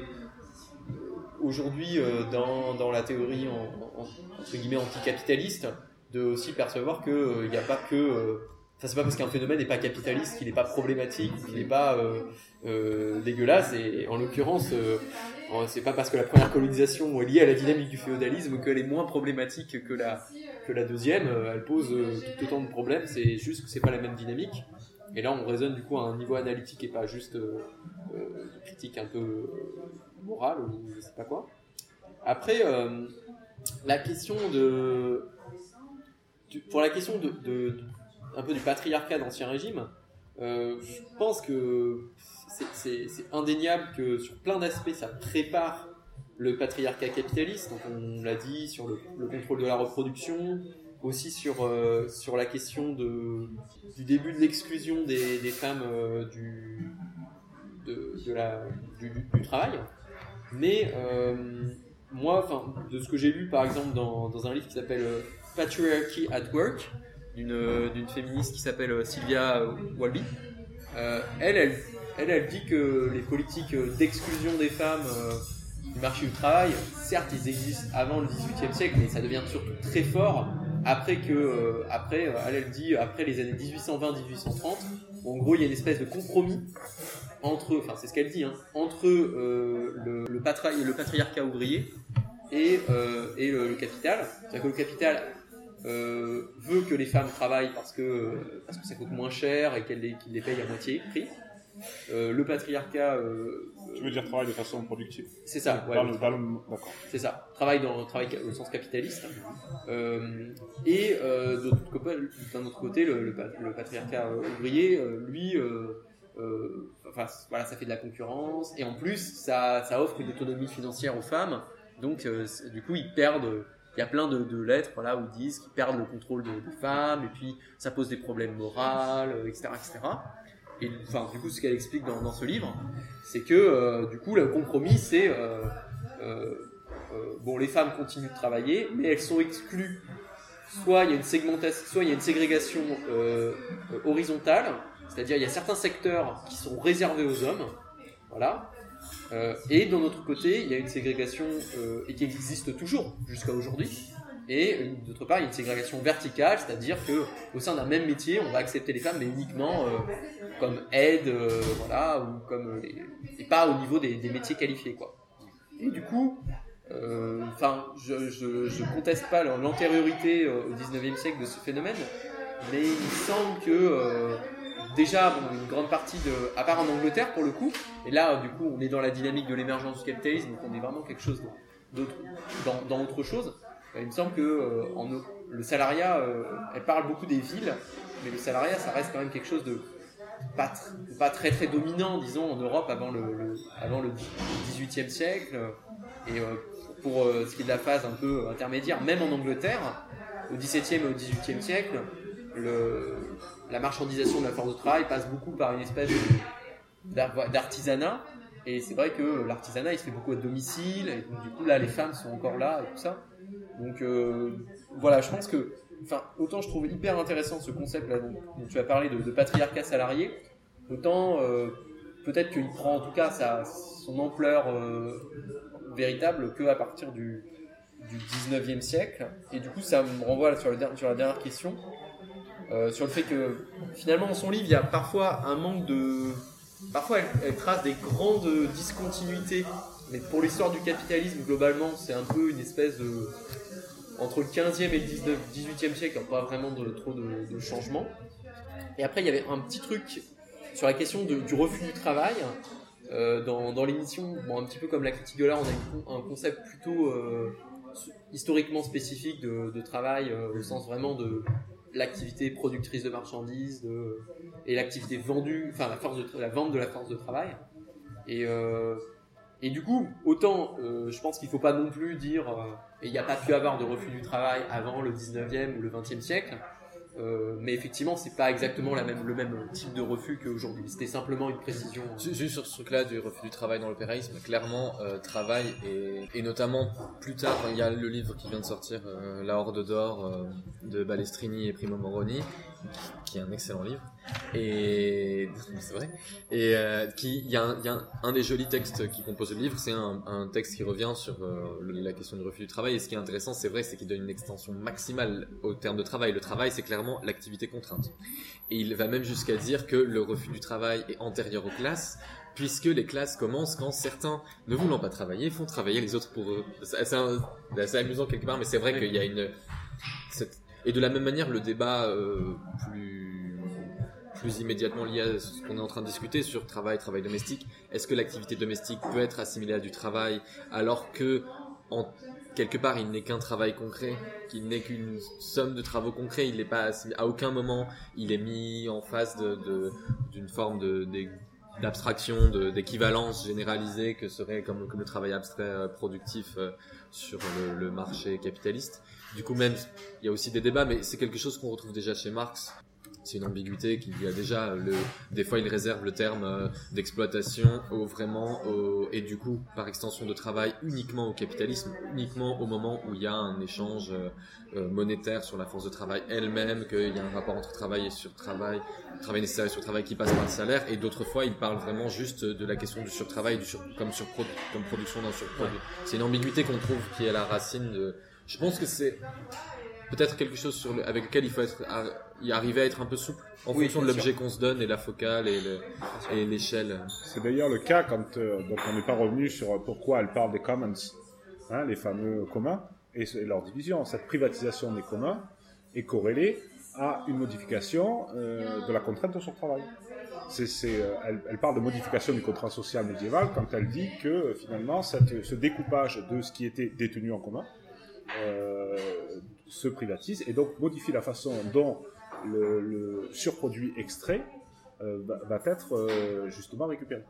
aujourd'hui, euh, dans, dans la théorie en, en, entre guillemets anticapitaliste, de aussi percevoir qu'il n'y euh, a pas que... Euh, ça, c'est pas parce qu'un phénomène n'est pas capitaliste qu'il n'est pas problématique ou qu'il n'est pas euh, euh, dégueulasse. Et en l'occurrence, euh, c'est pas parce que la première colonisation est liée à la dynamique du féodalisme qu'elle est moins problématique que la, que la deuxième. Elle pose euh, tout autant de problèmes, c'est juste que c'est pas la même dynamique. Et là, on raisonne du coup à un niveau analytique et pas juste euh, euh, critique un peu euh, morale ou je sais pas quoi. Après, euh, la question de... Du, pour la question de... de, de un peu du patriarcat d'Ancien Régime, euh, je pense que c'est, c'est, c'est indéniable que sur plein d'aspects ça prépare le patriarcat capitaliste. Donc on l'a dit sur le, le contrôle de la reproduction, aussi sur, euh, sur la question de, du début de l'exclusion des, des femmes euh, du, de, de la, du, du travail. Mais euh, moi, de ce que j'ai lu par exemple dans, dans un livre qui s'appelle Patriarchy at Work, d'une, d'une féministe qui s'appelle Sylvia Walby. Euh, elle, elle, elle, elle dit que les politiques d'exclusion des femmes euh, du marché du travail, certes, ils existent avant le dix-huitième siècle, mais ça devient surtout très fort après que, euh, après, elle, elle dit après les années dix-huit cent vingt à dix-huit cent trente. En gros, il y a une espèce de compromis entre, enfin, c'est ce qu'elle dit, hein, entre euh, le, le, patri- le patriarcat ouvrier et, euh, et le, le capital. C'est-à-dire que le capital Euh, veut que les femmes travaillent parce que, parce que ça coûte moins cher et qu'elles les, qu'ils les payent à moitié prix. Euh, le patriarcat... Euh, tu veux dire travail de façon productive. C'est ça, ouais. Dans le, dans le, d'accord. C'est ça, travail dans travail au sens capitaliste. Euh, et euh, d'un autre côté, le, le, le patriarcat ouvrier, euh, lui, euh, euh, enfin, voilà, ça fait de la concurrence et en plus, ça, ça offre une autonomie financière aux femmes. Donc, euh, du coup, ils perdent... Il y a plein de, de lettres voilà, où ils disent qu'ils perdent le contrôle de, des femmes, et puis ça pose des problèmes moraux, et cetera, et cetera. Et enfin, du coup, ce qu'elle explique dans, dans ce livre, c'est que euh, du coup, le compromis, c'est euh, euh, euh, bon, les femmes continuent de travailler, mais elles sont exclues. Soit il y a une segmentation, soit il y a une ségrégation euh, horizontale, c'est-à-dire il y a certains secteurs qui sont réservés aux hommes, voilà. Euh, et d'un autre côté, il y a une ségrégation euh, et qui existe toujours jusqu'à aujourd'hui. Et une, d'autre part, il y a une ségrégation verticale, c'est-à-dire que au sein d'un même métier, on va accepter les femmes, mais uniquement euh, comme aide, euh, voilà, ou comme les, et pas au niveau des, des métiers qualifiés, quoi. Et du coup, enfin, euh, je, je, je conteste pas l'antériorité euh, au dix-neuvième siècle de ce phénomène, mais il me semble que euh, déjà, bon, une grande partie de, à part en Angleterre pour le coup, et là, du coup, on est dans la dynamique de l'émergence du capitalisme, donc on est vraiment quelque chose d'autre, dans, dans autre chose. Il me semble que euh, en, le salariat, euh, elle parle beaucoup des villes, mais le salariat, ça reste quand même quelque chose de pas, pas très très dominant, disons, en Europe avant le, le, avant le dix-huitième siècle. Et euh, pour euh, ce qui est de la phase un peu intermédiaire, même en Angleterre, au dix-septième et au dix-huitième siècle, le, la marchandisation de la force de travail passe beaucoup par une espèce de, d'ar- d'artisanat. Et c'est vrai que l'artisanat, il se fait beaucoup à domicile. Et donc, du coup, là, les femmes sont encore là et tout ça. Donc, euh, voilà, je pense que, enfin, autant je trouve hyper intéressant ce concept-là dont, dont tu as parlé de, de patriarcat salarié, autant euh, peut-être qu'il prend en tout cas sa, son ampleur euh, véritable qu'à partir du, du dix-neuvième siècle. Et du coup, ça me renvoie sur, le, sur la dernière question, euh, sur le fait que finalement, dans son livre, il y a parfois un manque de... Parfois, elle, elle trace des grandes discontinuités, mais pour l'histoire du capitalisme, globalement, c'est un peu une espèce de... Entre le quinzième et le dix-huitième siècle, il n'y a pas vraiment de, trop de, de changements. Et après, il y avait un petit truc sur la question de, du refus du travail. Euh, dans, dans l'émission, bon, un petit peu comme la critique de l'art, on a un concept plutôt euh, historiquement spécifique de, de travail, euh, au sens vraiment de l'activité productrice de marchandises de, et l'activité vendue, enfin la, force de, la vente de la force de travail. Et, euh, et du coup, autant euh, je pense qu'il ne faut pas non plus dire euh, et il n'y a pas pu avoir de refus du travail avant le dix-neuvième ou le vingtième siècle, euh, mais effectivement, c'est pas exactement la même, le même type de refus qu'aujourd'hui. C'était simplement une précision. Juste sur ce truc-là du refus du travail dans l'opéraïsme, clairement, euh, travail et, et notamment plus tard, il y a le livre qui vient de sortir, euh, La Horde d'Or euh, de Balestrini et Primo Moroni, qui, qui est un excellent livre. Et c'est vrai. Et euh, qui, il y a, un, il y a un, un des jolis textes qui compose le livre, c'est un, un texte qui revient sur euh, la question du refus du travail. Et ce qui est intéressant, c'est vrai, c'est qu'il donne une extension maximale au terme de travail. Le travail, c'est clairement l'activité contrainte. Et il va même jusqu'à dire que le refus du travail est antérieur aux classes, puisque les classes commencent quand certains, ne voulant pas travailler, font travailler les autres pour eux. C'est, c'est, un, c'est assez amusant quelque part, mais c'est vrai qu'il y a une... Cette, et de la même manière, le débat euh, plus... plus immédiatement lié à ce qu'on est en train de discuter sur travail, travail domestique. Est-ce que l'activité domestique peut être assimilée à du travail alors que, en, quelque part, il n'est qu'un travail concret, qu'il n'est qu'une somme de travaux concrets, il n'est pas assimilé, à aucun moment il est mis en face de, de, d'une forme de, de, d'abstraction, de, d'équivalence généralisée que serait comme, comme le travail abstrait euh, productif euh, sur le, le marché capitaliste. Du coup, même, il y a aussi des débats, mais c'est quelque chose qu'on retrouve déjà chez Marx. C'est une ambiguïté qu'il y a déjà. Le, des fois, il réserve le terme euh, d'exploitation au vraiment au, et du coup, par extension de travail, uniquement au capitalisme, uniquement au moment où il y a un échange euh, monétaire sur la force de travail elle-même, qu'il y a un rapport entre travail et surtravail, travail nécessaire et surtravail qui passe par le salaire. Et d'autres fois, il parle vraiment juste de la question du surtravail, du sur, comme surproduit, comme production d'un surproduit. C'est une ambiguïté qu'on trouve qui est à la racine de. Je pense que c'est peut-être quelque chose sur le, avec lequel il faut être, à, y arriver à être un peu souple en Oui, fonction de l'objet sûr. qu'on se donne et la focale et, le, et l'échelle. C'est d'ailleurs le cas quand euh, donc on n'est pas revenu sur pourquoi elle parle des commons, hein, les fameux communs et, et leur division. Cette privatisation des communs est corrélée à une modification euh, de la contrainte sur le travail. C'est, c'est, euh, elle, elle parle de modification du contrat social médiéval quand elle dit que euh, finalement cette, ce découpage de ce qui était détenu en commun Euh, se privatise et donc modifie la façon dont le, le surproduit extrait euh, va, va être euh, justement récupéré.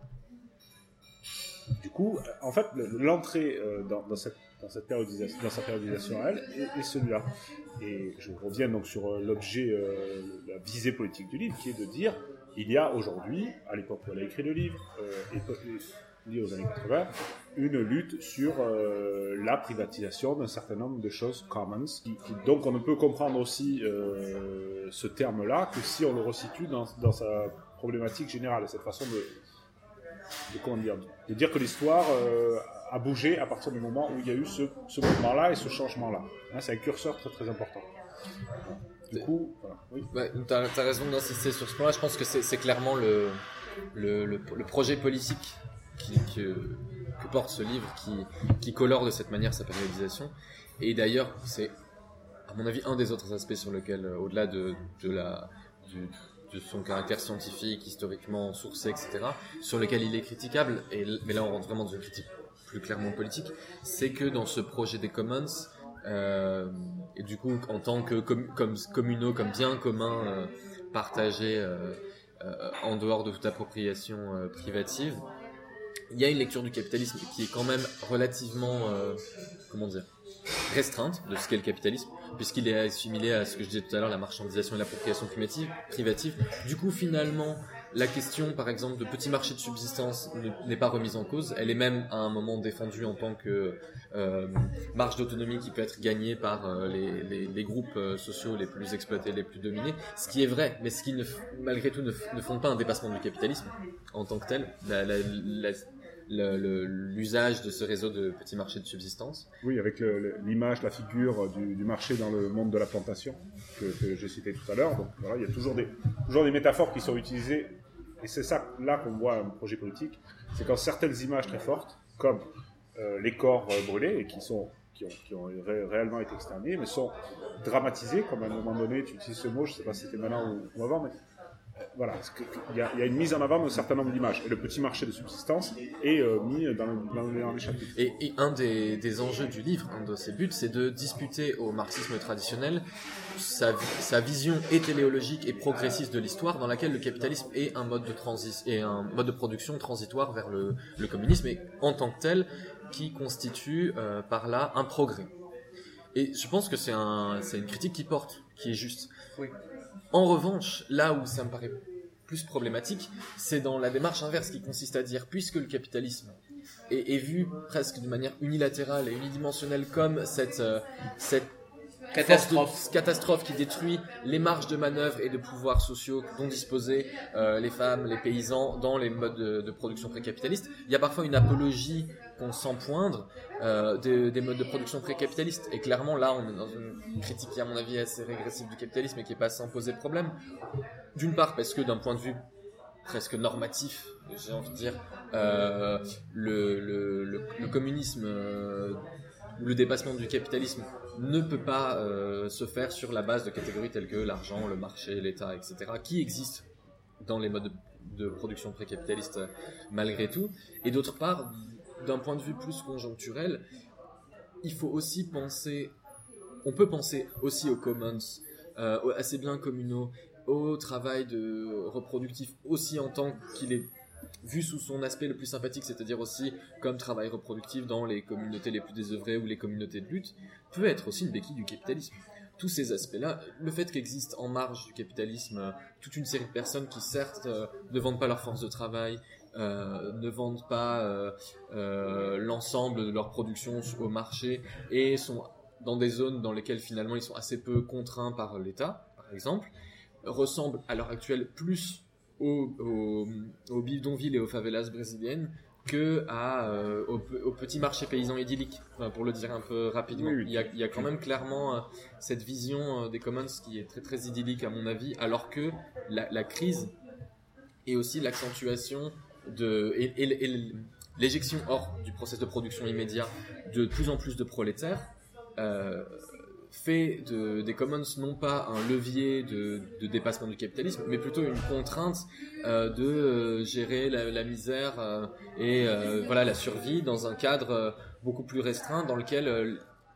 Du coup, en fait, l'entrée euh, dans, dans, cette, dans, cette périodisation, dans sa périodisation à elle est, est celui-là. Et je reviens donc sur l'objet, euh, la visée politique du livre, qui est de dire il y a aujourd'hui, à l'époque où elle a écrit le livre, euh, époque, lié aux années quatre-vingts, une lutte sur euh, la privatisation d'un certain nombre de choses commons. Qui, qui, donc on ne peut comprendre aussi euh, ce terme-là que si on le resitue dans, dans sa problématique générale, cette façon de, de, comment dire, de dire que l'histoire euh, a bougé à partir du moment où il y a eu ce, ce mouvement-là et ce changement-là. Hein, c'est un curseur très très important. Du coup, voilà. Oui. Ouais, t'as, t'as raison d'insister sur ce point-là. Je pense que c'est, c'est clairement le, le, le, le projet politique qui, que, que porte ce livre qui, qui colore de cette manière sa périodisation. Et d'ailleurs, c'est, à mon avis, un des autres aspects sur lequel, au-delà de, de, la, du, de son caractère scientifique, historiquement sourcé, et cetera, sur lequel il est critiquable, et, mais là on rentre vraiment dans une critique plus clairement politique, c'est que dans ce projet des Commons, euh, et du coup en tant que com- comme communaux, comme bien commun euh, partagé euh, euh, en dehors de toute appropriation euh, privative, il y a une lecture du capitalisme qui est quand même relativement, euh, comment dire, restreinte de ce qu'est le capitalisme, puisqu'il est assimilé à ce que je disais tout à l'heure, la marchandisation et l'appropriation privative. privative. Du coup, finalement, la question, par exemple, de petits marchés de subsistance ne- n'est pas remise en cause. Elle est même à un moment défendue en tant que euh, marge d'autonomie qui peut être gagnée par euh, les, les, les groupes euh, sociaux les plus exploités, les plus dominés. Ce qui est vrai, mais ce qui, ne, f- malgré tout, ne, f- ne fonde pas un dépassement du capitalisme en tant que tel. La, la, la, le- le- l'usage de ce réseau de petits marchés de subsistance. Oui, avec le- le- l'image, la figure du, du marché dans le monde de la plantation que, que j'ai cité tout à l'heure. Donc voilà, il y a toujours des, toujours des métaphores qui sont utilisées. Et c'est ça là qu'on voit un projet politique, c'est quand certaines images très fortes, comme euh, les corps euh, brûlés, et qui, sont, qui, ont, qui ont ré- réellement été exterminés, mais sont dramatisés, comme à un moment donné, tu utilises ce mot, je ne sais pas si c'était maintenant ou, ou avant, mais euh, voilà, il y, a, il y a une mise en avant d'un certain nombre d'images. Et le petit marché de subsistance est euh, mis dans, dans, dans les chapitres. Et, et un des, des enjeux du livre, un de ses buts, c'est de disputer au marxisme traditionnel sa, sa vision et téléologique et progressiste de l'histoire, dans laquelle le capitalisme est un mode de transi- et un mode de production transitoire vers le, le communisme, et en tant que tel, qui constitue euh, par là un progrès. Et je pense que c'est un, c'est une critique qui porte, qui est juste. Oui. En revanche, là où ça me paraît plus problématique, c'est dans la démarche inverse qui consiste à dire, puisque le capitalisme est, est vu presque de manière unilatérale et unidimensionnelle comme cette, euh, cette Catastrophe. de- catastrophe qui détruit les marges de manœuvre et de pouvoirs sociaux dont disposaient euh, les femmes, les paysans dans les modes de, de production précapitalistes. Il y a parfois une apologie qu'on sent poindre euh, de- des modes de production précapitalistes. Et clairement, là, on est dans une critique qui, à mon avis, est assez régressive du capitalisme et qui n'est pas sans poser problème. D'une part, parce que d'un point de vue presque normatif, j'ai envie de dire, euh, le, le, le, le communisme euh, ou le dépassement du capitalisme ne peut pas euh, se faire sur la base de catégories telles que l'argent, le marché, l'État, et cetera, qui existent dans les modes de, de production précapitaliste euh, malgré tout. Et d'autre part, d'un point de vue plus conjoncturel, il faut aussi penser, on peut penser aussi aux commons, euh, à ces biens communaux, au travail de reproductif aussi en tant qu'il est vu sous son aspect le plus sympathique, c'est-à-dire aussi comme travail reproductif dans les communautés les plus désœuvrées ou les communautés de lutte, peut être aussi une béquille du capitalisme. Tous ces aspects-là, le fait qu'existe en marge du capitalisme euh, toute une série de personnes qui certes euh, ne vendent pas leur force de travail, euh, ne vendent pas euh, euh, l'ensemble de leur production au marché et sont dans des zones dans lesquelles finalement ils sont assez peu contraints par l'État, par exemple, ressemblent à l'heure actuelle plus aux, aux, aux bidonvilles et aux favelas brésiliennes que à, euh, au, au petit marché paysan idyllique, enfin, pour le dire un peu rapidement. Oui, oui. Il, y a, il y a quand même clairement euh, cette vision euh, des commons qui est très très idyllique à mon avis, alors que la, la crise et aussi l'accentuation de, et, et, et l'éjection hors du process de production immédiat de plus en plus de prolétaires euh, fait de, des commons non pas un levier de, de dépassement du capitalisme, mais plutôt une contrainte euh, de euh, gérer la, la misère euh, et euh, voilà la survie dans un cadre euh, beaucoup plus restreint dans lequel euh,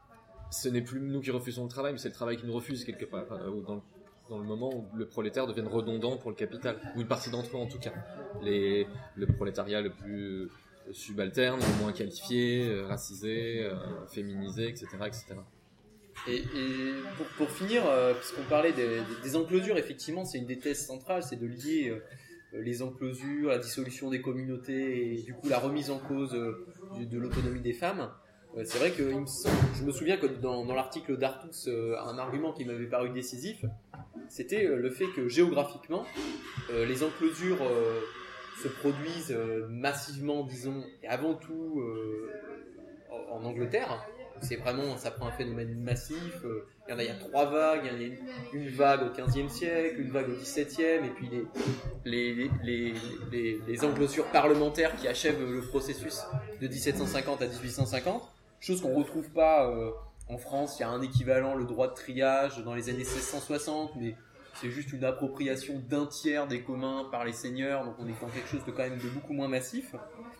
ce n'est plus nous qui refusons le travail, mais c'est le travail qui nous refuse quelque part, enfin, ou dans, le, dans le moment où le prolétaire devient redondant pour le capital, ou une partie d'entre eux en tout cas. Les, le prolétariat le plus subalterne, le moins qualifié, euh, racisé, euh, féminisé, et cetera, et cetera. Et, et pour, pour finir, euh, puisqu'on parlait des, des, des enclosures, effectivement, c'est une des thèses centrales, c'est de lier euh, les enclosures, la dissolution des communautés et du coup la remise en cause euh, de, de l'autonomie des femmes. Euh, c'est vrai que il me semble, je me souviens que dans, dans l'article d'Artus, euh, un argument qui m'avait paru décisif, c'était euh, le fait que géographiquement, euh, les enclosures euh, se produisent euh, massivement, disons, et avant tout euh, en, en Angleterre. C'est vraiment, ça prend un phénomène massif. Euh, il y en a, il y a trois vagues. Il y a une, une vague au quinzième siècle, une vague au dix-septième, et puis les, les, les, les, les enclosures parlementaires qui achèvent le processus de dix-sept cent cinquante à dix-huit cent cinquante. Chose qu'on retrouve pas euh, en France. Il y a un équivalent, le droit de triage, dans les années seize cent soixante, mais c'est juste une appropriation d'un tiers des communs par les seigneurs. Donc on est dans quelque chose de quand même de beaucoup moins massif.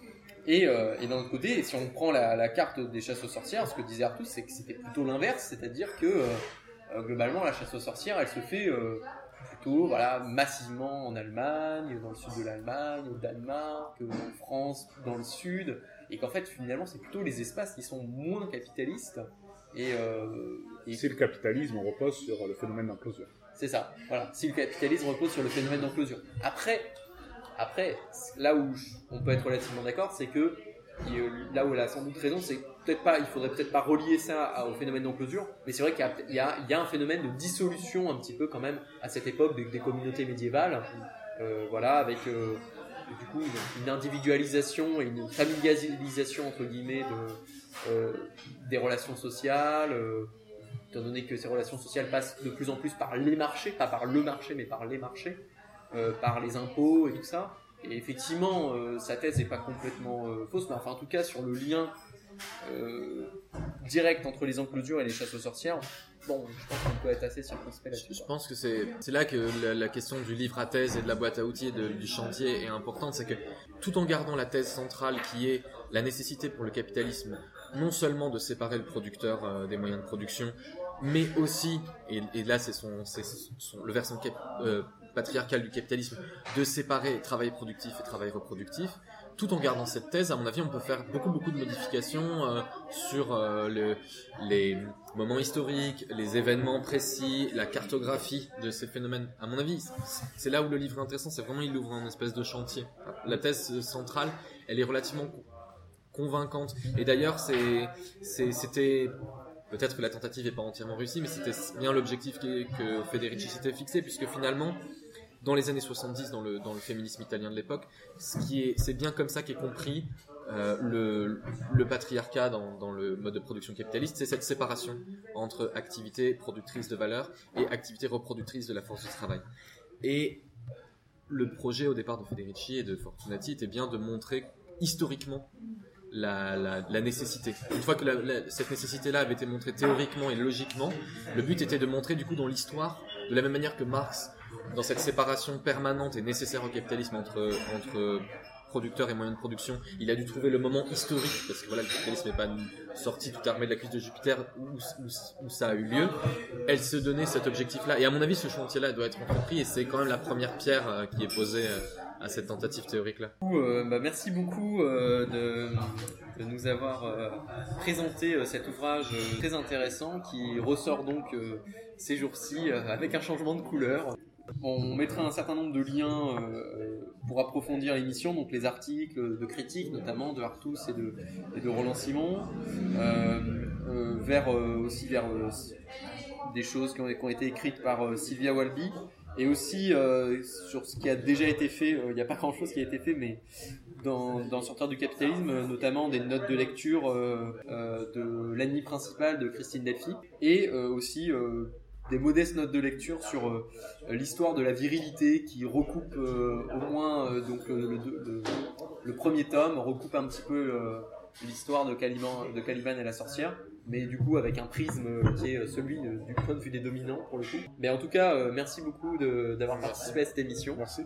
Et, euh, et d'un autre côté, si on prend la, la carte des chasses aux sorcières, ce que disait Artus, c'est que c'était plutôt l'inverse, c'est-à-dire que euh, globalement la chasse aux sorcières, elle se fait euh, plutôt voilà, massivement en Allemagne, dans le sud de l'Allemagne, au Danemark, en France, dans le sud, et qu'en fait finalement c'est plutôt les espaces qui sont moins capitalistes. Et, euh, et... Si le capitalisme repose sur le phénomène d'implosion. C'est ça, voilà. Si le capitalisme repose sur le phénomène d'implosion. Après, après, là où on peut être relativement d'accord, c'est que là où elle a sans doute raison, c'est peut-être pas, il faudrait peut-être pas relier ça au phénomène d'implosion, mais c'est vrai qu'il y a, il y a, il y a un phénomène de dissolution un petit peu quand même à cette époque des, des communautés médiévales, euh, voilà, avec euh, du coup une, une individualisation et une familialisation entre guillemets de euh, des relations sociales. Euh, étant donné que ces relations sociales passent de plus en plus par les marchés, pas par le marché, mais par les marchés, euh, par les impôts et tout ça. Et effectivement, euh, sa thèse n'est pas complètement euh, fausse, mais enfin, en tout cas, sur le lien euh, direct entre les enclosures et les chasses aux sorcières, bon, je pense qu'on peut être assez circonspect là-dessus. Je pense que c'est, c'est là que la, la question du livre à thèse et de la boîte à outils et de, du chantier est importante, c'est que tout en gardant la thèse centrale qui est la nécessité pour le capitalisme, non seulement de séparer le producteur euh, des moyens de production, mais aussi, et, et là c'est, son, c'est son, le versant cap, euh, patriarcal du capitalisme, de séparer travail productif et travail reproductif, tout en gardant cette thèse, à mon avis, on peut faire beaucoup beaucoup de modifications euh, sur euh, le, les moments historiques, les événements précis, la cartographie de ces phénomènes. À mon avis, c'est là où le livre est intéressant, c'est vraiment il ouvre un espèce de chantier. La thèse centrale, elle est relativement convaincante. Et d'ailleurs, c'est, c'est, c'était... Peut-être que la tentative n'est pas entièrement réussie, mais c'était bien l'objectif que, que Federici s'était fixé, puisque finalement, dans les années soixante-dix, dans le, dans le féminisme italien de l'époque, ce qui est, c'est bien comme ça qu'est compris euh, le, le patriarcat dans, dans le mode de production capitaliste, c'est cette séparation entre activité productrice de valeur et activité reproductrice de la force de travail. Et le projet au départ de Federici et de Fortunati était bien de montrer historiquement La, la, la nécessité. Une fois que la, la, cette nécessité-là avait été montrée théoriquement et logiquement, le but était de montrer du coup dans l'histoire, de la même manière que Marx, dans cette séparation permanente et nécessaire au capitalisme entre, entre producteurs et moyens de production, il a dû trouver le moment historique, parce que voilà, le capitalisme n'est pas sorti tout armé de la cuisse de Jupiter où, où, où ça a eu lieu. Elle se donnait cet objectif-là, et à mon avis ce chantier-là doit être entrepris, et c'est quand même la première pierre euh, qui est posée euh, à cette tentative théorique-là. Euh, bah, merci beaucoup euh, de, de nous avoir euh, présenté euh, cet ouvrage euh, très intéressant qui ressort donc euh, ces jours-ci euh, avec un changement de couleur. On mettra un certain nombre de liens euh, pour approfondir l'émission, donc les articles de critiques notamment de Artus et de, et de Roland Simon, euh, euh, vers euh, aussi vers euh, des choses qui ont, qui ont été écrites par euh, Sylvia Walby. Et aussi euh, sur ce qui a déjà été fait, il euh, n'y a pas grand-chose qui a été fait, mais dans, dans Sortir du capitalisme, euh, notamment des notes de lecture euh, euh, de l'ennemi principal de Christine Delphi, et euh, aussi euh, des modestes notes de lecture sur euh, l'histoire de la virilité qui recoupe euh, au moins euh, donc le, le, le, le premier tome recoupe un petit peu euh, l'histoire de Caliban, de Caliban et la sorcière, mais du coup avec un prisme qui est celui du point de vue des dominants pour le coup. Mais en tout cas, euh, merci beaucoup de, d'avoir participé à cette émission. Merci.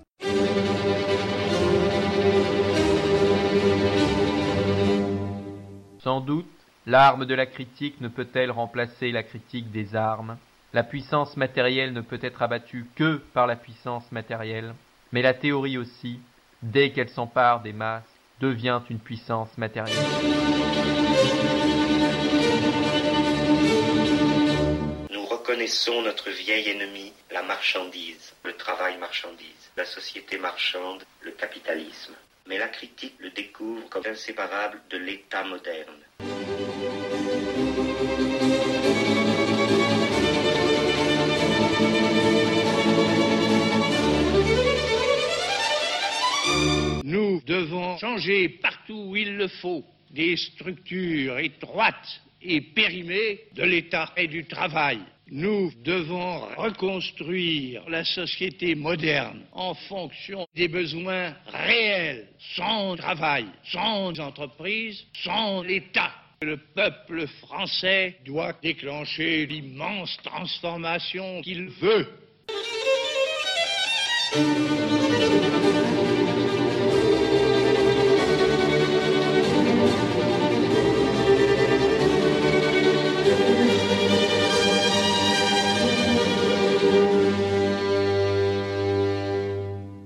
Sans doute, l'arme de la critique ne peut-elle remplacer la critique des armes. La puissance matérielle ne peut être abattue que par la puissance matérielle, mais la théorie aussi, dès qu'elle s'empare des masses, devient une puissance matérielle. Nous reconnaissons notre vieil ennemi, la marchandise, le travail marchandise, la société marchande, le capitalisme. Mais la critique le découvre comme inséparable de l'État moderne. Nous devons changer partout où il le faut des structures étroites et périmées de l'État et du travail. Nous devons reconstruire la société moderne en fonction des besoins réels, sans travail, sans entreprise, sans l'État. Le peuple français doit déclencher l'immense transformation qu'il veut.